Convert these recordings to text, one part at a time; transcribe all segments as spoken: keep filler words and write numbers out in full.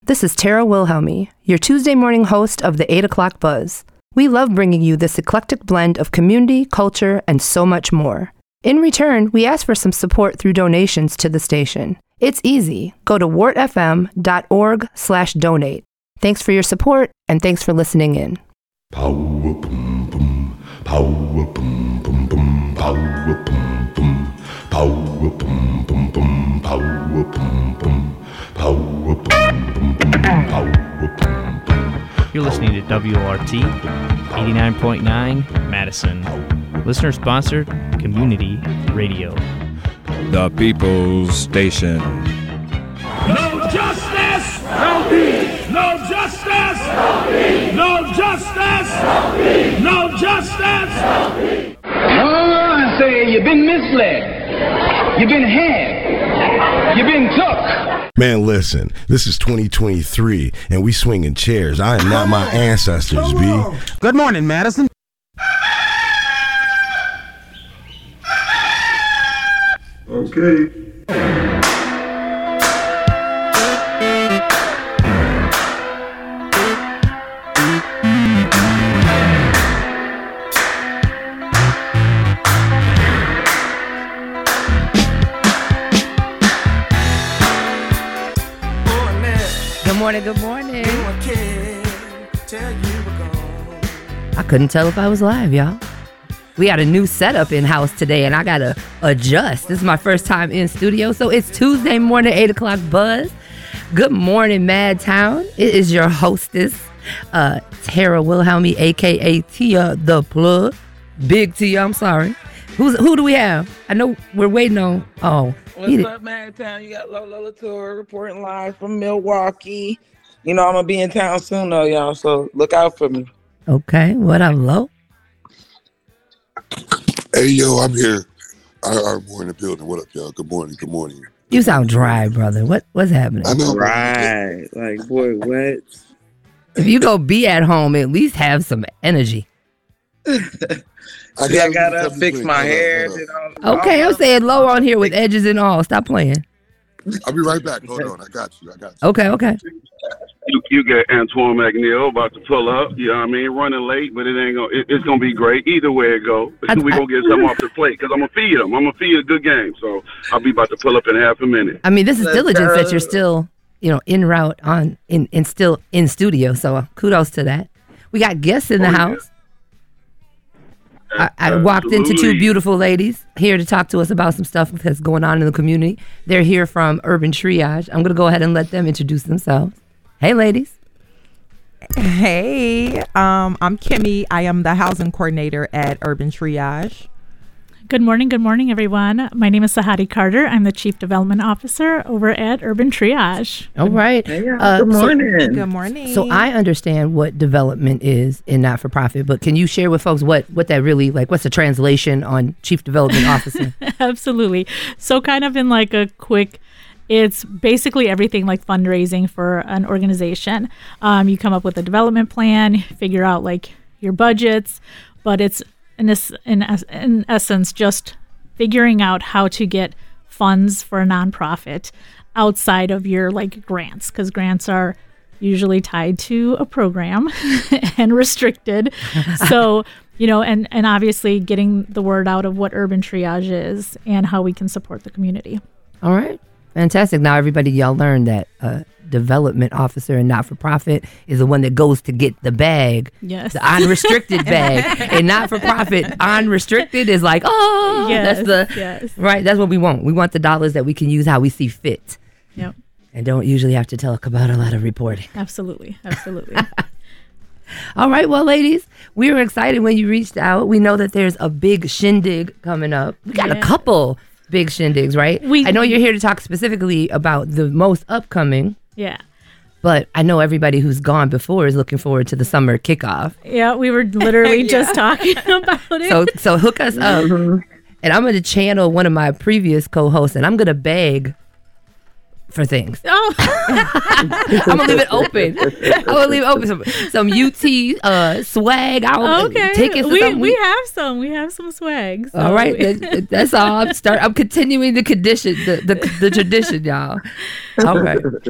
This is Tara Wilhelmy, your Tuesday morning host of the eight o'clock Buzz. We love bringing you this eclectic blend of community, culture, and so much more. In return, we ask for some support through donations to the station. It's easy. Go to wartfm.org slash donate. Thanks for your support, and thanks for listening in. Power boom boom, power boom boom boom, power boom boom, power boom boom boom, power boom boom, power boom boom boom, power boom boom. You're listening to W O R T eighty-nine point nine Madison. Listener-sponsored community radio. The People's Station. No justice! No peace! No justice! No peace! No justice! No peace! No justice! No peace! Oh, I say you've been misled. You've been had. You've been took. Man, listen, this is twenty twenty-three, and we swinging chairs. I am not my ancestors, B. Good morning, Madison. Okay. Good morning, good morning. I couldn't tell if I was live, y'all. We got a new setup in-house today, and I got to adjust. This is my first time in studio, so it's Tuesday morning, eight o'clock Buzz. Good morning, Madtown. It is your hostess, uh, Tara Wilhelmy, a k a. Tia the Plug. Big Tia, I'm sorry. Who's, who do we have? I know we're waiting on... Oh. What's up, Madtown? You got Lola Latour reporting live from Milwaukee. You know I'm going to be in town soon, though, y'all, so look out for me. Okay. What up, Lo? Hey, yo, I'm here. I, I'm more in the building. What up, y'all? Good morning. Good morning. You sound dry, brother. What What's happening? I know. Right. Like, boy, what? If you go be at home, at least have some energy. I, See, I gotta fix my hair. Okay, I'm saying Low on here with edges and all. Stop playing. I'll be right back. Hold on. I got you. I got you. Okay, okay. You, you get Antoine McNeil about to pull up. You know what I mean? Running late, but it ain't gonna. It, it's gonna be great either way it go. We gonna get something off the plate because I'm gonna feed him. I'm gonna feed a good game. So I'll be about to pull up in half a minute. I mean, this is diligence that you're still, you know, en route on in and still in studio. So uh, kudos to that. We got guests in the oh, house. Yeah. I, I walked into two beautiful ladies here to talk to us about some stuff that's going on in the community. They're here from Urban Triage. I'm going to go ahead and let them introduce themselves. Hey, ladies. Hey, um, I'm Kimmy. I am the housing coordinator at Urban Triage. Good morning. Good morning, everyone. My name is Sahadi Carter. I'm the Chief Development Officer over at Urban Triage. All right. Hey, uh, good morning. So, good morning. So I understand what development is in not-for-profit, but can you share with folks what, what that really, like, what's the translation on Chief Development Officer? Absolutely. So kind of in like a quick, it's basically everything like fundraising for an organization. Um, you come up with a development plan, figure out like your budgets, but it's In, this, in in essence, just figuring out how to get funds for a nonprofit outside of your like grants, because grants are usually tied to a program and restricted. So, you know, and, and obviously getting the word out of what Urban Triage is and how we can support the community. All right. Fantastic. Now, everybody, y'all learned that uh, development officer and not-for-profit is the one that goes to get the bag, yes, the unrestricted bag, and not-for-profit unrestricted is like, oh, yes, that's the yes. right. That's what we want. We want the dollars that we can use how we see fit. Yep. And don't usually have to talk about a lot of reporting. Absolutely, absolutely. All right, well, ladies, we were excited when you reached out. We know that there's a big shindig coming up. We got yeah. a couple big shindigs, right? We, I know you're here to talk specifically about the most upcoming. Yeah. But I know everybody who's gone before is looking forward to the summer kickoff. Yeah, we were literally yeah. just talking about it. So so hook us up. Mm-hmm. And I'm going to channel one of my previous co-hosts, and I'm going to beg for things. Oh. I'm going to leave it open. I'm going to leave it open. Some, some U T uh, swag. I'll okay. Tickets we, we, we have some. We have some swag. So. All right. that, that's all. I'm, start, I'm continuing the condition, the, the, the tradition, y'all. All right.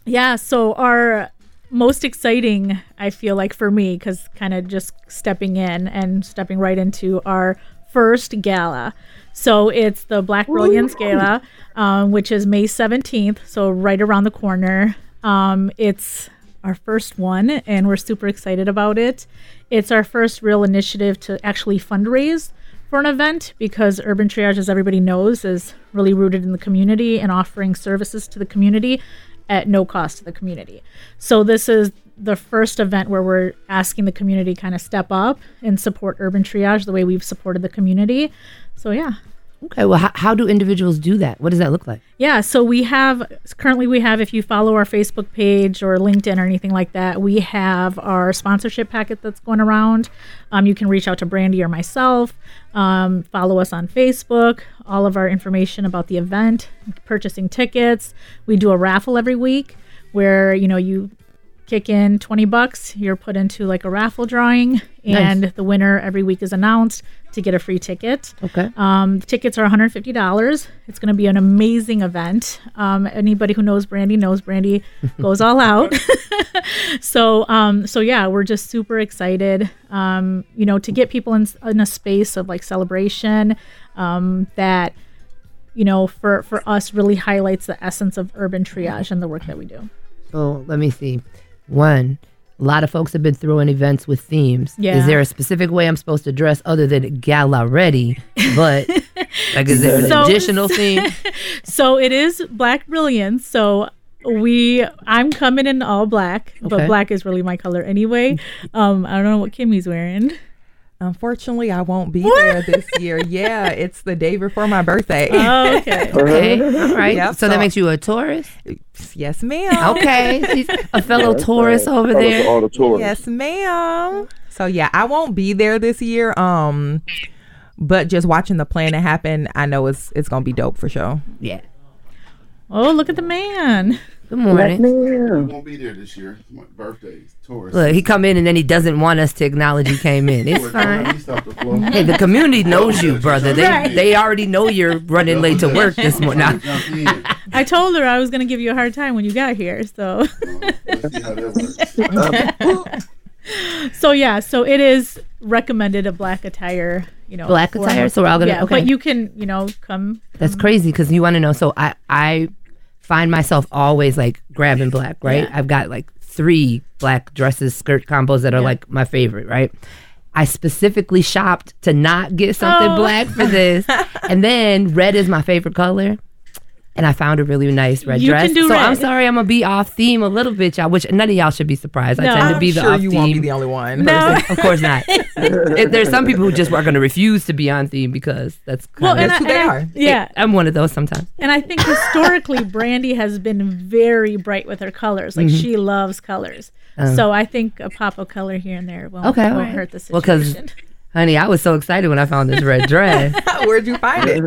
Yeah, so our most exciting, I feel like for me, because kind of just stepping in and stepping right into our first gala. So it's the Black Brilliance Gala, um, which is May seventeenth, so right around the corner. Um, it's our first one, and we're super excited about it. It's our first real initiative to actually fundraise for an event, because Urban Triage, as everybody knows, is really rooted in the community and offering services to the community at no cost to the community. So this is the first event where we're asking the community kind of step up and support Urban Triage the way we've supported the community. So yeah. Okay, well, how, how do individuals do that? What does that look like? Yeah, so we have, currently we have, if you follow our Facebook page or LinkedIn or anything like that, we have our sponsorship packet that's going around. Um, you can reach out to Brandy or myself, um, follow us on Facebook, all of our information about the event, purchasing tickets. We do a raffle every week where, you know, you kick in twenty bucks, you're put into like a raffle drawing, and nice. The winner every week is announced to get a free ticket. Okay. Um, the tickets are one hundred fifty dollars. It's going to be an amazing event. Um, anybody who knows Brandy knows Brandy goes all out. so, um, so yeah, we're just super excited, um, you know, to get people in, in a space of like celebration, um, that, you know, for, for us really highlights the essence of Urban Triage and the work that we do. So let me see. One, a lot of folks have been throwing events with themes. Yeah. Is there a specific way I'm supposed to dress other than gala ready? But like, is there an so, additional theme? So it is Black Brilliance. So we, I'm coming in all black, Okay. but black is really my color anyway. Um, I don't know what Kimmy's wearing. Unfortunately, I won't be there this year. Yeah, it's the day before my birthday. Oh, okay. Okay. All right. Yep, so, so- that makes you a Taurus? Yes, ma'am. Okay. She's a fellow Taurus over Fellow there. all the Taurus. Yes, ma'am. So yeah, I won't be there this year. Um, but just watching the planning happen, I know it's it's gonna be dope for sure. Yeah. Oh, look at the man. Good morning. I won't be there this year. My birthday's Taurus. Look, he come in and then he doesn't want us to acknowledge he came in. It's fine. Hey, the community knows you, brother. They Right. they already know you're running late to work this morning. I told her I was going to give you a hard time when you got here. So, so yeah, so it is recommended a black attire, you know. Black for- attire? So we're all gonna- yeah, okay. but you can, you know, come. That's crazy because you want to know. So I I find myself always like grabbing black, right? Yeah. I've got like three black dresses, skirt combos that are Yeah. like my favorite, right? I specifically shopped to not get something Oh. black for this, and then red is my favorite color. And I found a really nice red You dress. can do so red. I'm sorry, I'm gonna be off theme a little bit, y'all. Which none of y'all should be surprised. I No. tend to I'm be the sure off you theme. won't be the only one. No. Of course not. If there's some people who just are going to refuse to be on theme because that's Well, kind and of I- who they and I- are. Yeah. I'm one of those sometimes. And I think historically, Brandy has been very bright with her colors. Like, she loves colors. Um, so I think a pop of color here and there won't, Okay, all won't right. hurt the Well, situation. 'cause honey, I was so excited when I found this red dress. Where'd you find it?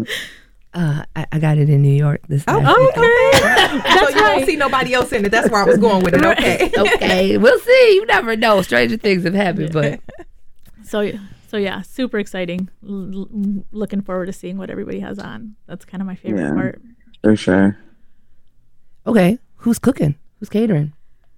Uh, I, I got it in New York this Oh, last week. okay. so you won't see nobody else in it. That's where I was going with it. Okay. Okay, we'll see. You never know. Stranger things have happened, but So, so yeah, super exciting. L- l- looking forward to seeing what everybody has on. That's kind of my favorite Yeah. part. For sure. okay. Who's cooking? Who's catering?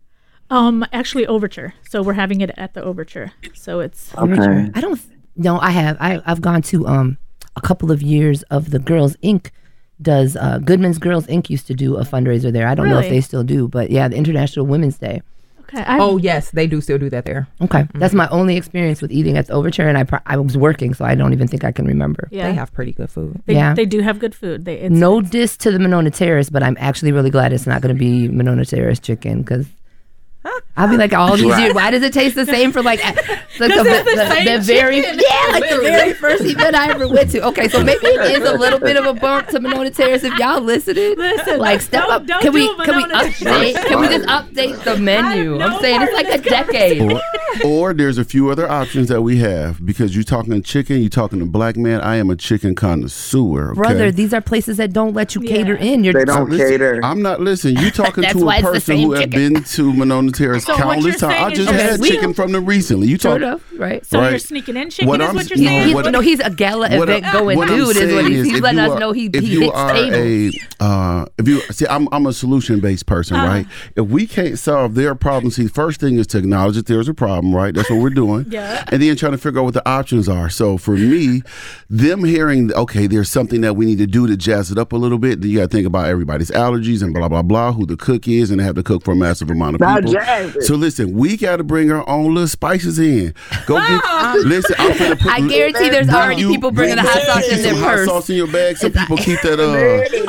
Um, actually, Overture. So we're having it at the Overture. So it's Okay. I don't no, I have. I I've gone to um a couple of years of the Girls Incorporated does uh Goodman's Girls Incorporated used to do a fundraiser there. I don't know if Really? they still do, but yeah, the International Women's Day. okay. I've, Oh yes, they do still do that there. Okay, that's my only experience with eating at the Overture, and I pro- I was working, so I don't even think I can remember. yeah, They have pretty good food. They, yeah. they do have good food. They it's, No diss to the Monona Terrace, but I'm actually really glad it's not going to be Monona Terrace chicken because I'll be like all these years. Why does it taste the same for like, like the, it's the the, same the very chicken. yeah like the very first event I ever went to? Okay, so maybe it is a little bit of a bump to Monona Terrace if y'all listening. Listen, like step don't- up. don't Can we do can we Monona update? Can we just update the menu? no I'm saying it's part like of a decade. Or, or there's a few other options that we have because you're talking chicken, you're talking to black man. I am a chicken connoisseur. Okay? Brother, these are places that don't let you cater in. You're They don't Listen, cater. I'm not listening. You talking That's to why a it's the person same who have chicken. been to Monona Terrace so what countless you're times. saying I is just you're had sneaking- chicken from them recently. You True talk enough, right? So right. you're sneaking in chicken What is I'm- what you're no, saying? what- He, no, he's a gala What event I- going what I'm dude. Is what saying he's, is he's if letting you us are- know he, if he you hits are tables. a uh, if you see I'm I'm a solution based person, Uh-huh. right? If we can't solve their problems, see, first thing is to acknowledge that there's a problem, right? That's what we're doing. Yeah. And then trying to figure out what the options are. So for me, them hearing okay, there's something that we need to do to jazz it up a little bit. Then you got to think about everybody's allergies and blah blah blah, who the cook is, and they have to cook for a massive amount of Now people. jazz it. So listen, we got to bring our own little spices in. Go get. Listen, I'm finna put. I guarantee there's bring already you- people bringing bring the hot you- sauce in keep their some hot purse. sauce in your bag. Some people keep that. Uh,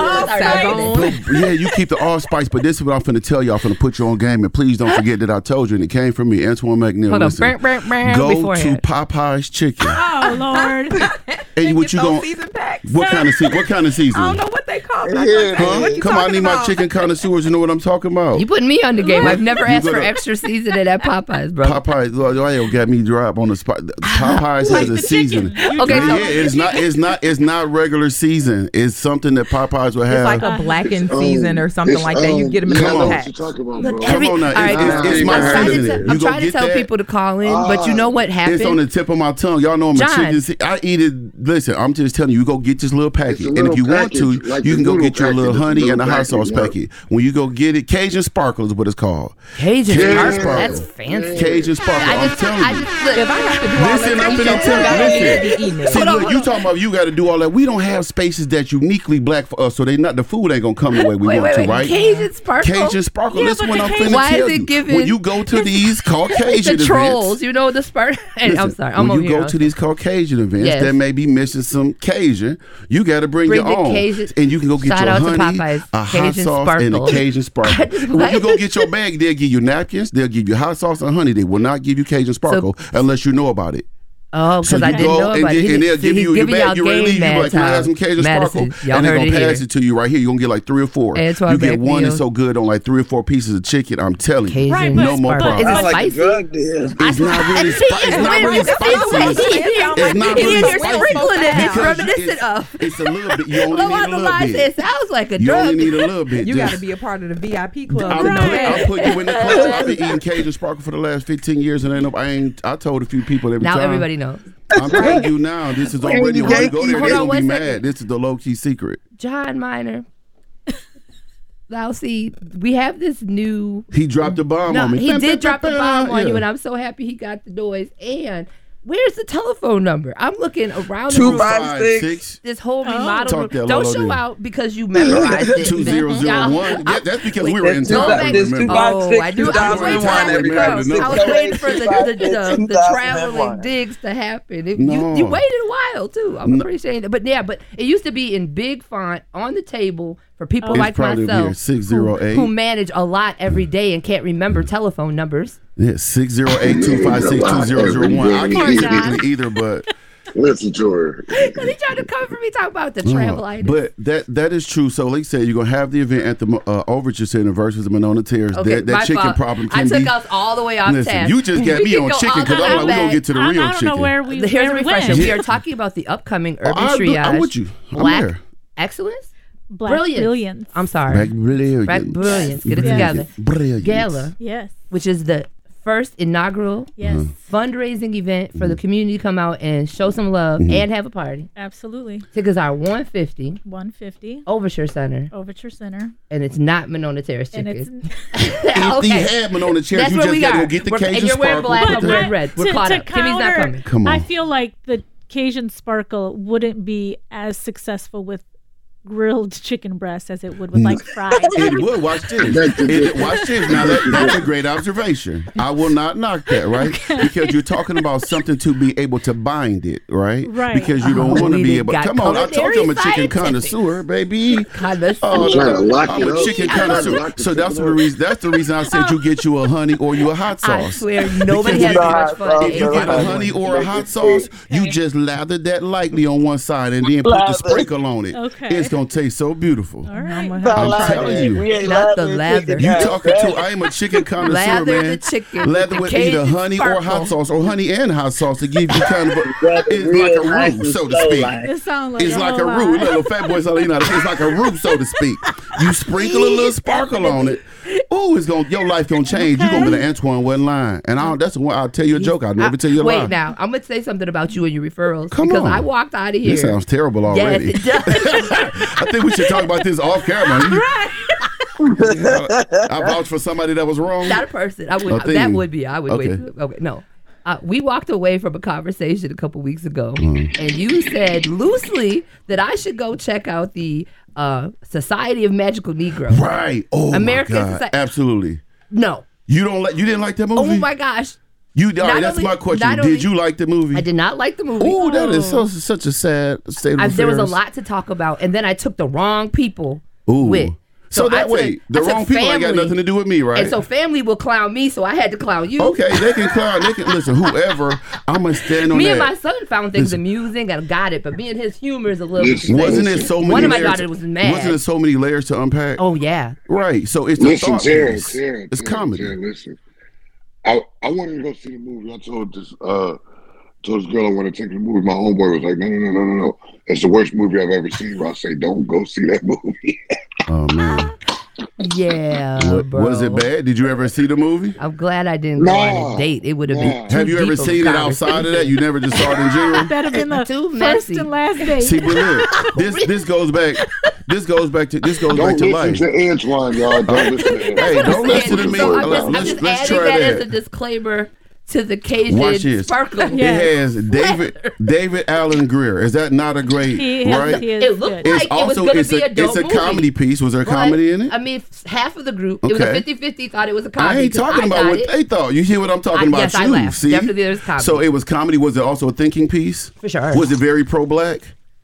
Oh, but, yeah, you keep the allspice, but this is what I'm finna tell you. I'm finna put you on game, and please don't forget that I told you, and it came from me, Antoine McNeil. Hold on. Listen, Brr, brr, brr, go beforehand. to Popeye's Chicken. Oh Lord! And what you those going? season packs. What kind of season? What kind of season? I don't know what they call it. Yeah. Huh? What you Come on, I talking need my about? chicken connoisseurs to know what I'm talking about. You putting me on the game. I've never You asked for gotta- extra seasoning at Popeyes, bro. Popeyes, Lord, got me dry up on the spot. Popeyes Like has a the chicken. season. You Okay, yeah, so- it's not. It's not. It's not regular season. It's something that Popeyes will It's have. like a blackened Um, season or something it's, like that. You um, get them in Come a on. little what pack. you talking about, Look, bro? every, Come on now, all right, it's- it's- it's my I'm trying cousin. to, You tell, I'm gonna trying to get tell that? people to call in, but you Ah. know what happened? It's on the tip of my tongue. Y'all know I'm a John. chicken. See, I eat it. Listen, I'm just telling you. You go get this little packet, It's a and little if you package, want to, like you the can go noodle get your little packet, honey it's a and a little hot sauce packet, yeah. packet. When you go get it, Cajun Sparkle is what it's called. Cajun Cajun Sparkle. Sparkle. That's fancy. Cajun Sparkle. I I'm just, telling I you. just, look, If I have to do all Listen, that, I'm you finna don't tell got you. me to Listen. be eating it. See, Hold on, look, hold you on. talking about you got to do all that. We don't have spaces that's uniquely black for us, so they not the food ain't gonna come the way we wait, want wait, to, wait. right? Cajun Sparkle? Cajun Sparkle. Yeah, Listen, but what the I'm Cajun- finna Why tell is it you. given- When you go to these the Caucasian trolls, events, you know the Sparkle. I'm listen, sorry, I'm when over you here. go to these Caucasian events Yes. that may be missing some Cajun, you got to bring, Bring your the own, Cajun- and you can go get Shout your out to honey, Popeyes, a hot Cajun sauce, and a Sparkle. Cajun Sparkle. just- When you go get your bag, they'll give you napkins, they'll give you hot sauce and honey. They will not give you Cajun Sparkle unless you know about it. Oh, So because you I didn't go know and, about then- it. and they'll See, give he's you your giving y'all bag. You ready to game leave? You mad like, can I have time. some Cajun Madison, Sparkle? y'all And they're heard going it to pass here. it to you right here. You're going to get like three or four. Antoine You get one McNeil. that's so good on like three or four pieces of chicken. I'm telling you. Cajun Right, no but- more but- problems. Is it Sound like a spicy? drug deal. It's not really, spi- it's not really spicy. It's not really You're spicy. sprinkling it. It's Because reminiscent it's- of. It's a little bit. You only Along need a the little lines, bit. it sounds like a You drug. only need a little bit. You Just- got to be a part of the V I P club. I'm to know put, that. I'll put you in the club. I've been eating Cajun Sparkle for the last fifteen years, and ain't no, I ain't. I told a few people every Now time. everybody knows. I'm telling you now. This is already when you go there. Hold They're on gonna be one second. mad. This is the low key secret. John Minor. Now see, we have this new. He dropped the bomb No, on me. he Bam, did bam, drop the bam, bomb on yeah. you, and I'm so happy he got the noise. And where's the telephone number? I'm looking around the Two room. five six. This whole Oh. remodel. Talk that room. Don't Lolo show then. out because you memorized it. Two zero zero one. Yeah, that's because we were in That's two town. thou- that's remember? two thousand Oh, six, I knew. I was waiting for that to everybody. come. I was Six waiting for the the, the, the, the two thousand traveling one. digs to happen. It- No. you, you waited a while too. I'm appreciating it. But yeah, but it used to be in big font on the table for people It's like probably myself yeah, six zero who, eight. who manage a lot every day and can't remember telephone numbers. Yeah, six zero eight two five six two zero zero one. I Come on, can't John. either, either, but Listen to her. Because he tried to come for me talking about the travel Uh, items. but that that is true. So, like I said, you're gonna have the event at the uh, Overture Center versus the Monona Terrace. Okay, that that my chicken fault. problem I can took be. us all the way off Listen, task. you just got We me can on go chicken all because the I'm way like, we're gonna back. get to the I, real I don't chicken. know where we. Here's where a we refresher. went. We are talking about the upcoming Urban I- Triage. I'm with you. I'm Black there. Excellence? Black Brilliance. Brilliance. I'm sorry. Black brilliance. Black Brilliance. Get it Brilliance. together. Brilliance. Gala, Yes. which is the first inaugural Yes. fundraising event for the community to come out and show some love and have a party. Absolutely. Tickets are one hundred fifty dollars. one fifty. Overture Center, Overture Center. and it's not Monona Terrace And chicken. it's If he had Monona Terrace, That's you where just we gotta are. go get the We're- and Cajun you're wearing Sparkle. black, put I'm that- wearing red. We're to, caught to up. Kimmy's not counter, coming. Come on. I feel like the Cajun Sparkle wouldn't be as successful with grilled chicken breast as it would with like fried. It would. Watch this. It, watch this. Now that, that's a great observation. I will not knock that, right? Because you're talking about something to be able to bind it, right? Right. Because you don't Oh, want to we be done able. got Come on, I told you I'm a chicken culinary connoisseur, baby. Connoisseur. Oh, trying to lock I'm it a up. chicken I'm trying to connoisseur. lock the So that's the chicken up. reason. That's the reason I said you get you a honey or you a hot I sauce. swear nobody Because has if as much fun. If you get a honey or a hot sauce, you just lather that lightly on one side and then put the Lather. sprinkle on it. Okay. It's gonna taste so beautiful. All right. I'm telling you. We ain't Not the lather lather. You chicken, talking guys. to? I am a chicken connoisseur, Lather man. the chicken. Lather with Cajun either honey or hot sparkle. sauce, or honey and hot sauce to give you kind of a, That's it's real like a nice roux, and so to slow speak. like. It sounds like It's a like a whole roux. lot. Little fat boys, you know, it's like a roux, so to speak. You sprinkle a little sparkle on it. Ooh, it's gonna your life gonna change. You're gonna be the Antoine wasn't lying, and I don't, that's one. I'll tell you a joke. I'll never I- tell you a wait lie. now, I'm gonna say something about you and your referrals Come because on. I walked out of here. This sounds terrible Yes, already. it does. I think we should talk about this off camera. You- I vouch for somebody that was wrong. Not a person. I would. A thing. That would be. I would Okay. wait. Okay, no. Uh, we walked away from a conversation a couple weeks ago, Mm. and you said loosely that I should go check out the uh, Society of Magical Negroes. Right. Oh American my God. Society. Absolutely. No. You don't like? You didn't like that movie? Oh my gosh. You. All Not right. That's only- my question. not Did only- you like the movie? I did not like the movie. Oh, that is so such a sad state of I, affairs. there was a lot to talk about, and then I took the wrong people Ooh. with. So, I that took- way, the I took wrong people ain't got family, nothing to do with me, right? And so family will clown me, so I had to clown you. Okay, they can clown. They can listen. Whoever, I'm gonna stand on Me that. and my son found things Listen. amusing and got it, but me and his humor is a little. Listen, wasn't it so many? One of my layers- daughters was mad. Wasn't there so many layers to unpack? Oh yeah. Right. So it's the Listen, thought Jared, piece. Jared, It's Jared, comedy. Jared, listen, I I wanted to go see the movie. I told this uh told this girl I want to take the movie. My homeboy was like, no, no, no, no, no, no. It's the worst movie I've ever seen. But I say, don't go see that movie. Oh man. Yeah, What- bro. was it bad? Did you ever see the movie? I'm glad I didn't go on Nah. a date. It would have been. too Have you deep ever of a seen it outside of that? You never just saw it in general? That'd have been the Too first messy. and last date. See, but look, this this goes back. This goes back to this goes Don't back to listen life. to Antoine, y'all. Don't listen to Hey, don't listen to me. So I'm Let's, just, I'm let's, just let's adding try that, that. as a disclaimer to the Cajun Watch this. sparkle. It has David David Allen Greer. Is that not a great He is- right? he is It looked good. like It's it was also going to it's be a a dope it's a movie. comedy piece. Was there a But, comedy in it? I mean, half of the group, it was a Okay. fifty-fifty thought it was a comedy. I ain't 'cause talking I about got what it. they thought. You hear what I'm talking I- about? yes, I you laughed. see? Definitely there's comedy. So it was comedy. Was it also a thinking piece? For sure. Was it very pro-black?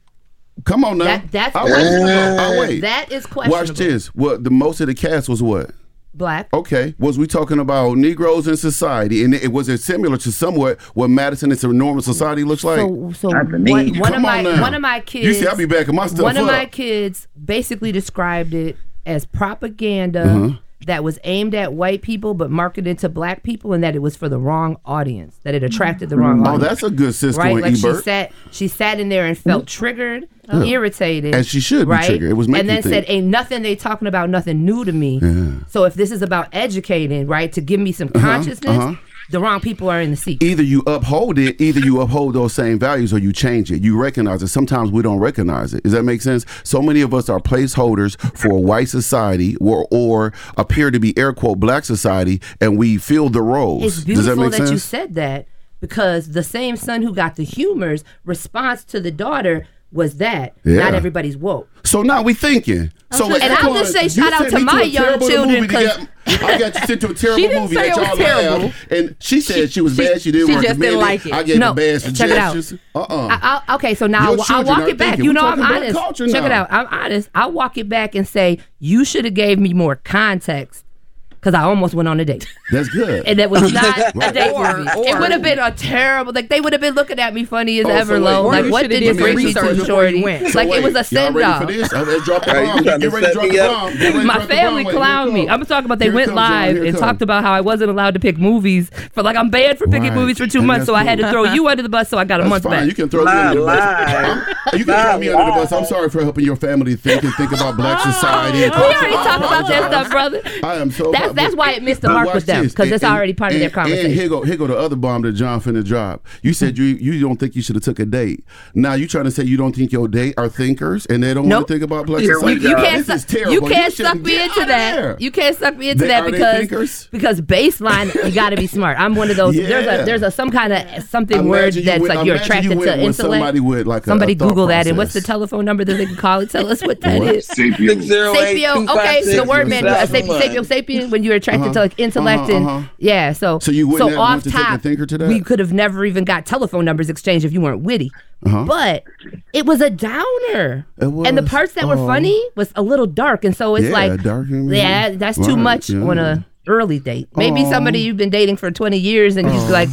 Come on now. That, that's I'll wait. questionable. I'll wait. That is questionable. Watch this. What the most of the cast was what? Black. Okay, was we talking about Negroes in society, and it was it similar to somewhat what Madison and a normal society looks like? So, so Not the one, need. one of Come my on now. one of my kids. You see, I'll be backing my stuff One of up. my kids basically described it as propaganda Uh-huh. that was aimed at white people but marketed to black people, and that it was for the wrong audience, that it attracted the wrong Oh, audience. that's a good Cisco right? and Like she Ebert. sat, she sat in there and felt triggered, irritated, As she should be right? triggered. It was making and then you think. said, "Ain't nothing they talking about, nothing new to me." So if this is about educating, right, to give me some consciousness, uh-huh. the wrong people are in the seat. Either you uphold it, either you uphold those same values, or you change it. You recognize it. Sometimes we don't recognize it. Does that make sense? So many of us are placeholders for a white society, or, or appear to be air quote black society, and we fill the roles. It's Does beautiful that make that, sense? you said that, because the same son who got the humor's response to the daughter was that Yeah. not everybody's woke. So now we thinking. So And I'll just say you shout out sent to me my a young terrible children, movie to 'cause- get- I got you sent to a terrible She didn't movie say that it was y'all terrible. laughed, and she said she was She- bad. She didn't she recommend just didn't it. like it. I gave No, her bad check it suggestions. out. Uh-uh. I, I'll, okay, so now Your I'll, I'll children walk are it back. thinking. You We're know, I'm talking black honest. culture Check it now. out. I'm honest. I'll walk it back and say you should have gave me more context, because I almost went on a date. That's good. And that was not a Right. date Or- movie. or- It would have been a terrible, like they would have been looking at me funny as Oh, so ever, wait, low. or Like you what shoulda did you did some bring me research to, before shorty? you went. So Like it wait, was a y'all send ready off. for this? I ready to drop the Hey, you bomb. trying Get to ready to set drop me the up? bomb. Get ready to My drop the family bomb. Wait, clowned here me. it I'm talking about they Here it went comes, y'all. live Here it and comes. talked about how I wasn't allowed to pick movies for like I'm banned for picking Right. movies for two And months, that's so I had to cool. throw you under the bus, so I got a That's month fine. back. You can throw me Not under the bus. live. I'm- You can throw me under the bus. I'm sorry for helping your family think and think about black society. And We already culture. I talked about that apologize. stuff, brother. I am so. That's but- that's why it missed the but mark watch with them, this. because it's And- already part of their and- conversation. And here go here go the other bomb that John finna drop. You said you you don't think you should have took a date. Now you trying to say you don't think your date are thinkers and they don't Nope. want to think about black Here we society. You go. can't, This is suck, terrible. you can't shouldn't suck me get into out of that. there. You can't suck me into They- that are they because thinkers? because baseline, you got to be smart. I'm one of those. There's Yeah. a there's a some kind of something word Imagine you that's went- like you're imagine you attracted went to with intellect. somebody with like a- Somebody a thought Google that, and what's the process. telephone number that they can call it? Tell us what that What? is. Sapio. Six zero eight Sapio. two five Okay, six the word man, uh, seven sapio, one. sapio, sapien. When you're attracted Uh-huh. to like intellect Uh-huh, and uh-huh. yeah, so So you wouldn't so have off wanted to take a top, thinker to that? we could have never even got telephone numbers exchanged if you weren't witty. Uh-huh. But it was a downer, It and the was. parts that were Oh. funny was a little dark, and so it's Yeah, like dark humor. yeah, that's too Right, much yeah. on a early date. Maybe Aw. somebody you've been dating for twenty years and you just Aw. like,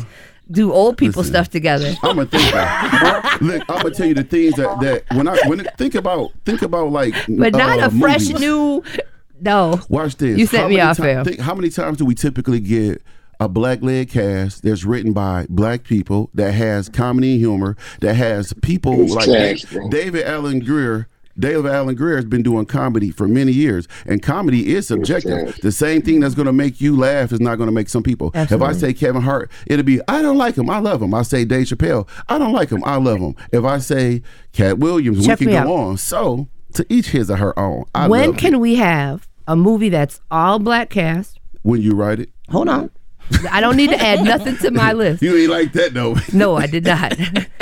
do old people Listen, stuff together. I'm gonna think about. Look, I'm gonna tell you the things that, that when I when it, think about think about like. But not uh, a fresh movies. new. No. Watch this. You set How me many off, ti- fam. think, how many times do we typically get a black led cast that's written by black people that has comedy and humor that has people It's like trash, Da- bro. David Allen Greer. David Allen Greer has been doing comedy for many years, and comedy is subjective. trash. The same thing that's going to make you laugh is not going to make some people. Absolutely. If I say Kevin Hart, it'll be I don't like him, I love him. I say Dave Chappelle, I don't like him, I love him. If I say Cat Williams, Check we can me go out. on. So to each his or her own. I When love can it. we have a movie that's all black cast? When you write it, Hold on. I don't need to add nothing to my list. you ain't like that though. No, I did not.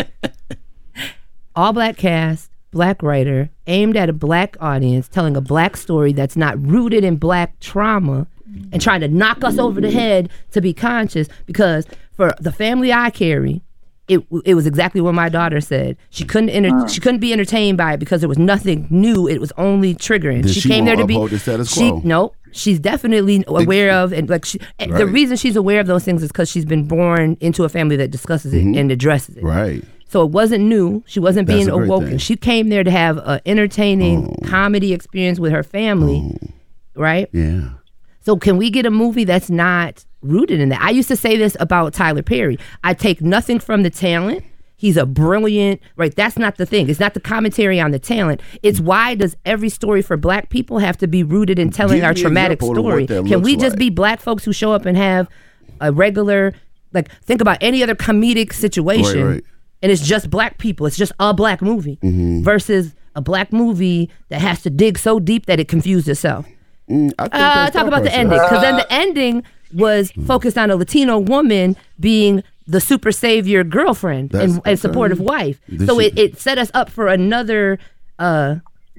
All black cast, black writer, aimed at a black audience, telling a black story that's not rooted in black trauma and trying to knock us over the head to be conscious. Because for the family I carry, it it was exactly what my daughter said. She couldn't enter, she couldn't be entertained by it because there was nothing new. It was only triggering. Then she, she came there won't to be. uphold the status She quo. no. She's definitely aware of, and like she, the Right. reason she's aware of those things is because she's been born into a family that discusses it and addresses it. Right. So it wasn't new. She wasn't That's being a great awoken. thing. She came there to have an entertaining Oh. comedy experience with her family, right? Yeah. So can we get a movie that's not rooted in that? I used to say this about Tyler Perry. I take nothing from the talent. He's a brilliant, right? That's not the thing. It's not the commentary on the talent. It's why does every story for black people have to be rooted in telling Give our me an traumatic example of what story? that Can we looks just like. be black folks who show up and have a regular, like, think about any other comedic situation, Right, right. and it's just black people. It's just a black movie Mm-hmm. versus a black movie that has to dig so deep that it confused itself. Mm, I think Uh, that's talk thought about the process. ending, because then the ending was focused on a Latino woman being the super savior girlfriend That's- and, and supportive wife. This So is- it, it set us up for another uh,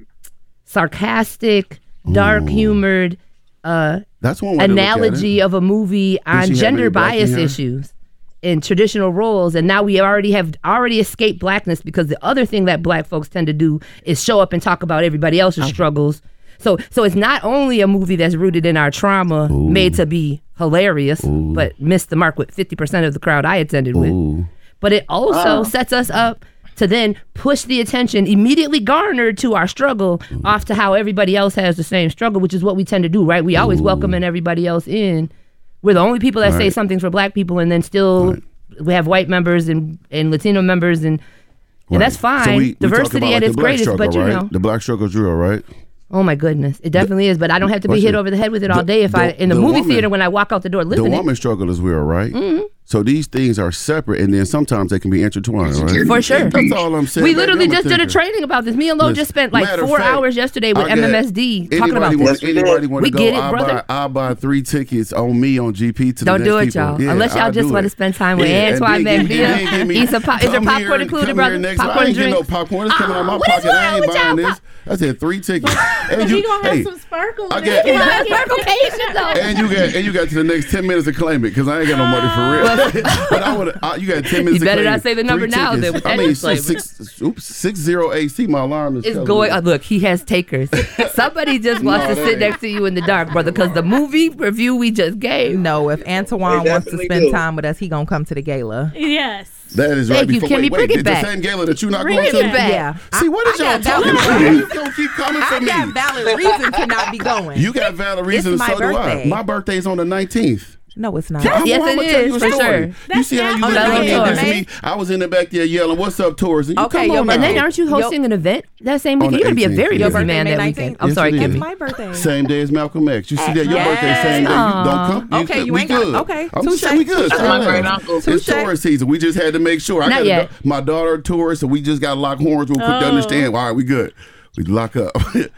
sarcastic, dark humored uh, That's one way to look at analogy it. of a movie she on have gender any black in bias her? issues in traditional roles, and now we already have already escaped blackness, because the other thing that black folks tend to do is show up and talk about everybody else's struggles. So so it's not only a movie that's rooted in our trauma, made to be hilarious, but missed the mark with fifty percent of the crowd I attended with, Ooh. but it also sets us up to then push the attention immediately garnered to our struggle off to how everybody else has the same struggle, which is what we tend to do, right? We always welcoming everybody else in. We're the only people that say Right. something for black people, and then still Right. we have white members and, and Latino members, and and that's fine. So we, we talk Diversity about, at like, its the black greatest, struggle, but you right? know, The black struggle is real, right? oh my goodness, it definitely is. But I don't have to be What's hit it? over the head with it all The- day if I the- in the, the movie woman- theater when I walk out the door The living woman it. struggle is real, right? Mm-hmm. So these things are separate, and then sometimes they can be intertwined, right? For sure. That's all I'm saying. We baby. literally I'm just did a thinker. training about this. Me and Lo Listen, just spent like matter of four fact, hours yesterday with I got- M M S D talking about Anybody this. want, anybody want We to get go? it, I brother. buy, I buy three tickets on me on G P to Don't the do next it, y'all. people. Yeah, Unless y'all I'll just do want to it. spend time with Yeah, and Antoine then give me- Magnia. then give me- Eat some pop- is there come popcorn here- included, come brother? here next- Popcorn I ain't getting no drinks? popcorn. It's coming Ah, out my what is pocket. wrong I ain't with y'all? buying this. I said three tickets. And But you, he gonna have hey, some sparkle I in get- it. My sparklecation, though. and you got and you got to the next ten minutes to claim it because I ain't got no money for real. But I would uh, you got ten minutes. You to better claim not say the three number now, tickets. then, with I that mean disclaimer. six oops six zero A C. My alarm is It's telling going. me. Uh, look, he has takers. Somebody just wants No, to that sit ain't- next to you in the dark, brother, because the movie review we just gave. No, if Antoine They wants to definitely spend do. time with us, he gonna come to the gala. Yes. That is Thank right you, before. Kimmy. Wait, Bring wait, it the back. same gala that you not Bring going it to? back. Yeah. See, what is I y'all got talking valid about? reason. You gonna keep coming for I me? got valid reason to not be going. You got valid reason, It's and my so do I. birthday. My birthday's on the nineteenth. No, it's not. I'm- Yes, I'm it gonna tell is, you a for story. sure. You That's see how you not look valid. at me, That's this right. me? I was in the back there yelling, "What's up, tourism?" You Okay, come yo, on but And now. then aren't you hosting an event that same On weekend? the You're gonna be a eighteenth, very yeah. busy Your man birthday, that May weekend. nineteenth? I'm Yes, sorry, it is. It's Kimmy. my birthday. Same day as Malcolm X. You see that? Your Yes. birthday same day. You Aw. don't come. Okay, you we ain't got- good. okay, I'm just touche. saying we good. That's Shout my out. great uncle. It's Touche. tourist season. We just had to make sure. I Not got yet. a, my daughter a tourist, so we just got to lock horns real quick to Oh. understand. All right, we good. We lock up.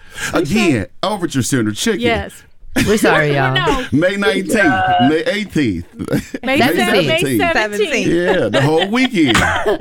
Again, Overture Center Chicken. Yes. We're sorry, y'all. No. May nineteenth, May eighteenth, May, May seventh, May seventeenth. seventeenth. Yeah, the whole weekend.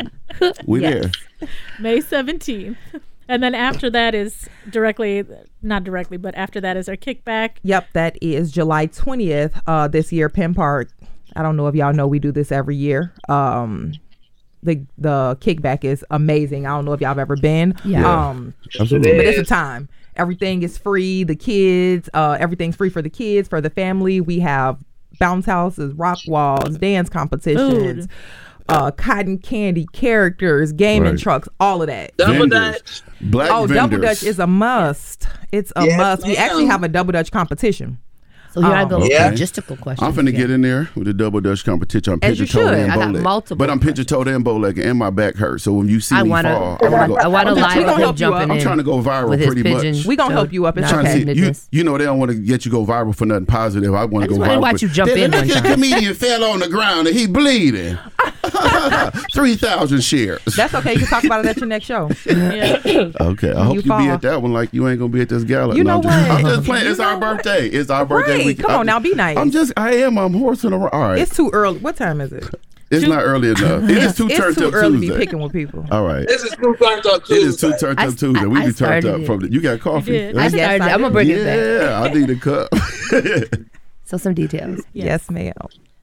We Yes. there. May seventeenth. And then after that is directly, not directly, but after that is our kickback. Yep, that is July twentieth uh, this year, Penn Park. I don't know if y'all know we do this every year. Um, the the kickback is amazing. I don't know if y'all have ever been. Yeah. Um, Absolutely. but it's a time. Everything is free. The kids, uh, everything's free for the kids, for the family. We have bounce houses, rock walls, dance competitions, uh, cotton candy, characters, gaming Right. trucks, all of that. Double Vendors. Dutch. Black Oh, vendors. Double Dutch is a must. It's a Yes, must. We actually ma'am. have a Double Dutch competition. So here I Um, go with Yeah. logistical questions. I'm finna again. get in there with the double Dutch competition. I'm As pitcher you toe should. and I bow got leg. multiple But I'm pitcher toe and bow leg, and my back hurts. So when you see I me want to. fall, I I'm, want. gonna I want to I'm live we gonna with him help you up. jumping I'm in. trying to go viral with his pretty pigeon. much. We gonna help you up and Not trying to Okay. see, you, business. you know they don't want to get you go viral for nothing positive. I want I to go just wanted viral. to watch for, you jump Then in look one at time. the comedian fell on the ground and he bleeding. Three thousand shares. That's okay. You can talk about it at your next show. Okay, I hope You you, be fall. at that one like you ain't gonna be at this gala. You No, know I'm just, what? I'm just playing. It's You our know birthday. It's our birthday Right. week. Come I'm on now, just- be nice. I'm just. I am. I'm horsing around. All right. It's too early. What time is it? It's not early enough. It is too It's turned too up early to be Tuesday. picking with people. All right. This is two turned up It is Tuesday. too turned I- up Tuesday. We I- I be turned started up it. from the. You got coffee? did. I Yes, started. I I'm gonna did. bring it back. Yeah, I need a cup. So some details. Yes, ma'am.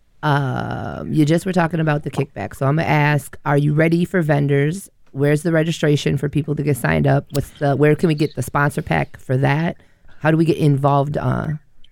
Um, you just were talking about the kickback, so I'm gonna ask: are you ready for vendors? Where's the registration for people to get signed up? What's the? Where can we get the sponsor pack for that? How do we get involved? Uh,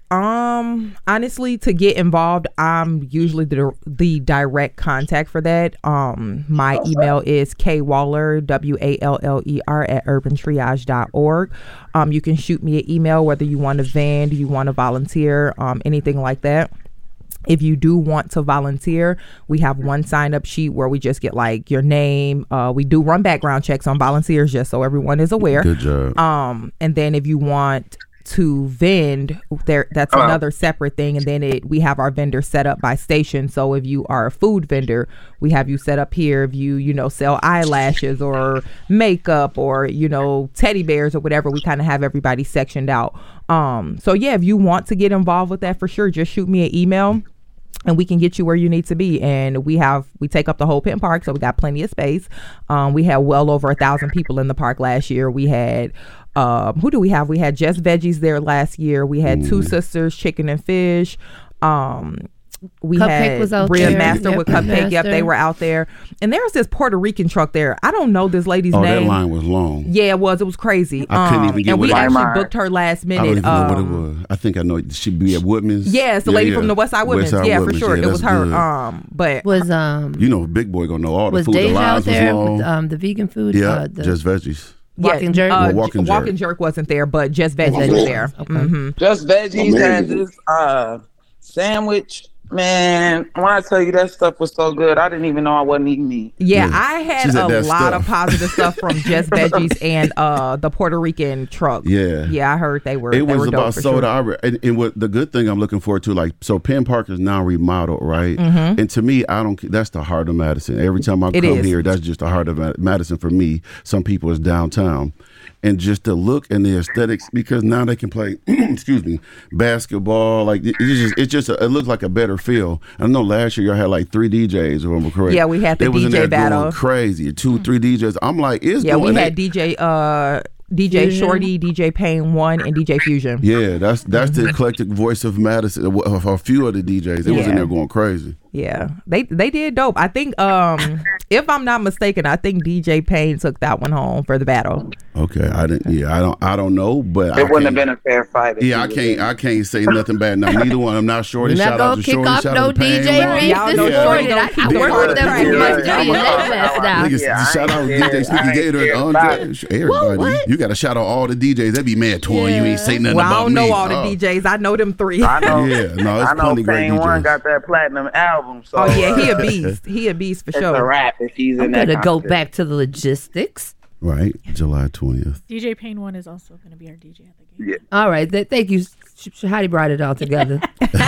Um, honestly, to get involved, I'm usually the the direct contact for that. Um, my email is kwaller, W A L L E R, at urban triage dot org. Um, you can shoot me an email whether you want to vend, you want to volunteer, um, anything like that. If you do want to volunteer, we have one sign up sheet where we just get like your name. Uh, we do run background checks on volunteers just so everyone is aware. Good job. Um, and then if you want to vend, there that's Hello. another separate thing. And then it we have our vendor set up by station. So if you are a food vendor, we have you set up here. If you you know sell eyelashes or makeup or you know teddy bears or whatever, we kind of have everybody sectioned out. Um, so yeah, if you want to get involved with that for sure, just shoot me an email. And we can get you where you need to be. And we have, we take up the whole Penn Park, so we got plenty of space. Um, we had well over a thousand people in the park last year. We had, um, who do we have? We had Just Veggies there last year. We had Two Sisters, Chicken and Fish. Um, we Cupcake had was out Bria there. Master Yep, with Cupcake. Yep, Master. they were out there. And there was this Puerto Rican truck there. I don't know this lady's Oh, name. that line was long. Yeah, it was. It was crazy. I couldn't Um, even get and what we it- actually My mind. booked her last minute. I don't even know what it Um, was. I think I know. She'd be at Woodman's. Yeah, it's the Yeah, lady yeah. from the West Side Women's. Westside Yeah, for Women's. sure. Yeah, it was that's her. good. Um, but was um You know, Big Boy gonna know all the was food. The Deja out lines was there long. with um the vegan food? yeah, uh, the just veggies. Walking Jerk? Uh, Well, Walking Walking Jerk. Jerk wasn't there, but Just Veggies Veggies. was there. Okay. hmm Just Veggies had Amazing. this uh sandwich. Man, when I tell you that stuff was so good, I didn't even know I wasn't eating meat. Yeah, Yeah. I She had said a that lot of stuff. positive stuff from Just Veggies and uh the Puerto Rican truck. Yeah. yeah, I heard they were. It they was were dope about for soda. sure. I re- and, and what the good thing I'm looking forward to, like, so Penn Park is now remodeled, right? Mhm. And to me, I don't. That's the heart of Madison. Every time I It come is. here, that's just the heart of Ma- Madison for me. Some people is downtown, and just the look and the aesthetics, because now they can play. excuse me, basketball. Like it, it's just, it's just, a, it looks like a better feel. I know last year y'all had like three D Js, if I'm correct. Yeah, we had the they was in D J there battle. going crazy. Two, three D Js. I'm like, it's Yeah, going. we they- had D J uh D J Fusion. Shorty, D J Payne One, and D J Fusion. Yeah, that's that's Mm-hmm. the eclectic voice of Madison. Of a few of the D Js, they was in Yeah. there going crazy. Yeah, they they did dope. I think, um, if I'm not mistaken, I think D J Payne took that one home for the battle. Okay, I didn't. Yeah, I don't. I don't know, but I It wouldn't have can't- been a fair fight. if Yeah, he I was can't. in. I can't say nothing bad. Now, neither one. I'm not Shorty. We're not Shout out gonna to kick Shorty. off Shout no out to Payne. D J One. beef Y'all this know morning. Shorty I, don't keep I the work with word them right. too much Yeah, to be I'm that out. messed I'm up. out. Niggas, Yeah, I shout ain't out scared. D J Sneaky I ain't Gator and scared about Andre. it. Everybody. what? You got to shout out all the D Js. They be mad, Toy. You ain't say nothing Well, I about don't know me. all the Oh. D Js. I know them three. I know. Yeah, no, it's I know plenty great Payne One D Js. got that platinum album. So Oh yeah, he a uh, beast. He a beast for It's sure. a rap if he's I'm in that. gonna go competition. back to the logistics. Right, July twentieth. D J Payne One is also going to be our D J at the game. Yeah. All right, th- thank you. Sh- Sh- Heidi brought it all together.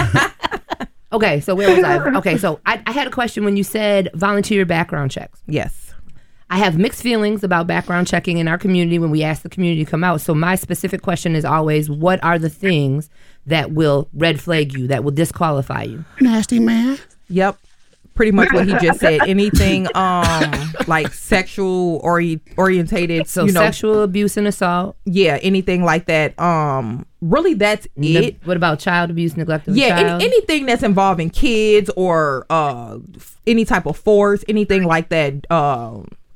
Okay, so where was I? Okay, so I, I had a question when you said volunteer background checks. Yes. I have mixed feelings about background checking in our community when we ask the community to come out. So my specific question is always, what are the things that will red flag you, that will disqualify you? Nasty man. Yep. Pretty much what he just said. Anything um like sexual ori- orientated. So you know, sexual abuse and assault. yeah, anything like that. Um, really, that's Ne- it. what about child abuse, neglect of a Yeah, child? any, anything that's involving kids or uh any type of force, anything like that. Uh,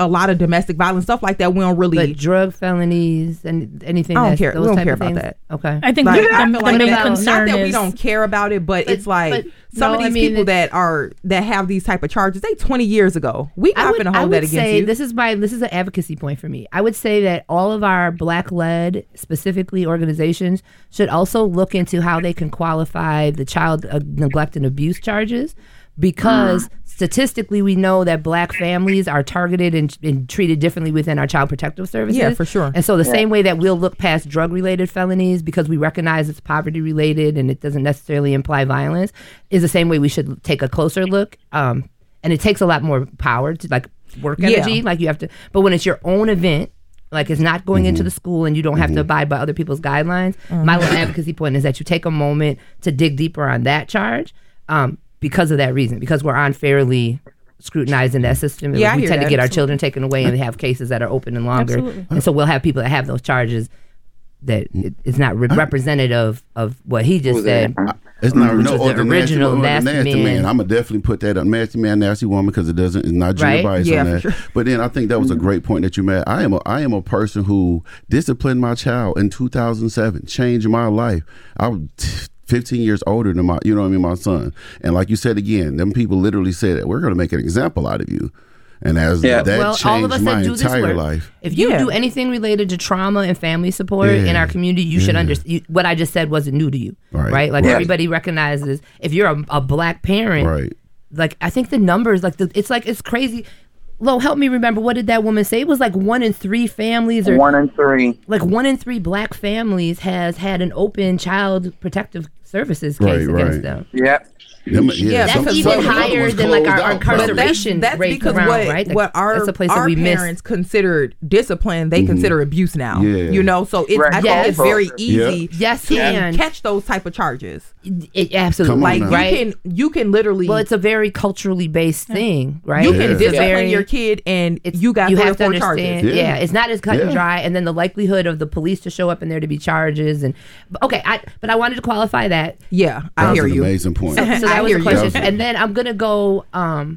a lot of domestic violence stuff like that. We don't really but drug felonies and anything. I don't that's, care. Those We don't type care of about things? that. Okay. I think Like, the, I the, feel the like main that- concern not that is we don't care about it, but, But- it's like but some no, of I these mean, people it- that are that have these type of charges. They twenty years ago. We I not would, gonna I hold would that against say you. this is my this is an advocacy point for me. I would say that all of our black-led, specifically organizations, should also look into how they can qualify the child uh, neglect and abuse charges, because statistically we know that black families are targeted and, and treated differently within our child protective services. Yeah, for sure. And so the Yeah. same way that we'll look past drug-related felonies because we recognize it's poverty-related and it doesn't necessarily imply violence, is the same way we should take a closer look. Um, and it takes a lot more power to like work Yeah. energy. Like you have to, but when it's your own event, like it's not going Mm-hmm. into the school and you don't have to abide by other people's guidelines. My little advocacy point is that you take a moment to dig deeper on that charge, um, because of that reason, because we're unfairly scrutinized in that system. Yeah, I we hear tend that. to get our Absolutely. children taken away and they have cases that are open and longer. Absolutely. And so we'll have people that have those charges that it, it's not re- representative of what he just said. It's not which no was or the the original nasty, nasty, or the nasty man. man. I'm gonna definitely put that on nasty man, nasty woman because it doesn't. It's not gender Right? bias Yeah, on for that. sure. But then I think that was a great point that you made. I am a I am a person who disciplined my child in two thousand seven, changed my life. I was fifteen years older than my, you know what I mean, my son. And like you said again, them people literally said, "We're gonna make an example out of you." And as Yeah. that Well, changed all of us my that do this entire work, life. if you Yeah. do anything related to trauma and family support in Yeah. our community, you should Yeah. understand. What I just said wasn't new to you, Right. right? Like Right. everybody recognizes if you're a, a black parent, Right. like I think the numbers, like the, it's like it's crazy. Lo, help me remember, what did that woman say? It was like one in three families, or One in three. like one in three black families has had an open child protective services case Right, against right. them. Yep. Them- Yeah, That's because even some of them higher was than like our, closed our out, probably. incarceration But that's, that's rate because around, what, right? Like, what our, that's a place our that we miss. parents considered discipline, they consider abuse now. Yeah. You know, so it's, Right. I think Yes. it's very easy Yes, to and- catch those type of charges. It, absolutely, Come on Like now. you right? can you can literally Well, it's a very culturally based thing, right? you can Yeah. discipline Very- your kid and It's, you got you three have or to four understand. charges. Yeah. Yeah. It's not as cut and Yeah. dry, and then the likelihood of the police to show up and there to be charges and okay, I but I wanted to qualify that. Yeah, I That was hear an you. amazing point. So, so that I was hear the you. question, That was- and then I'm gonna go um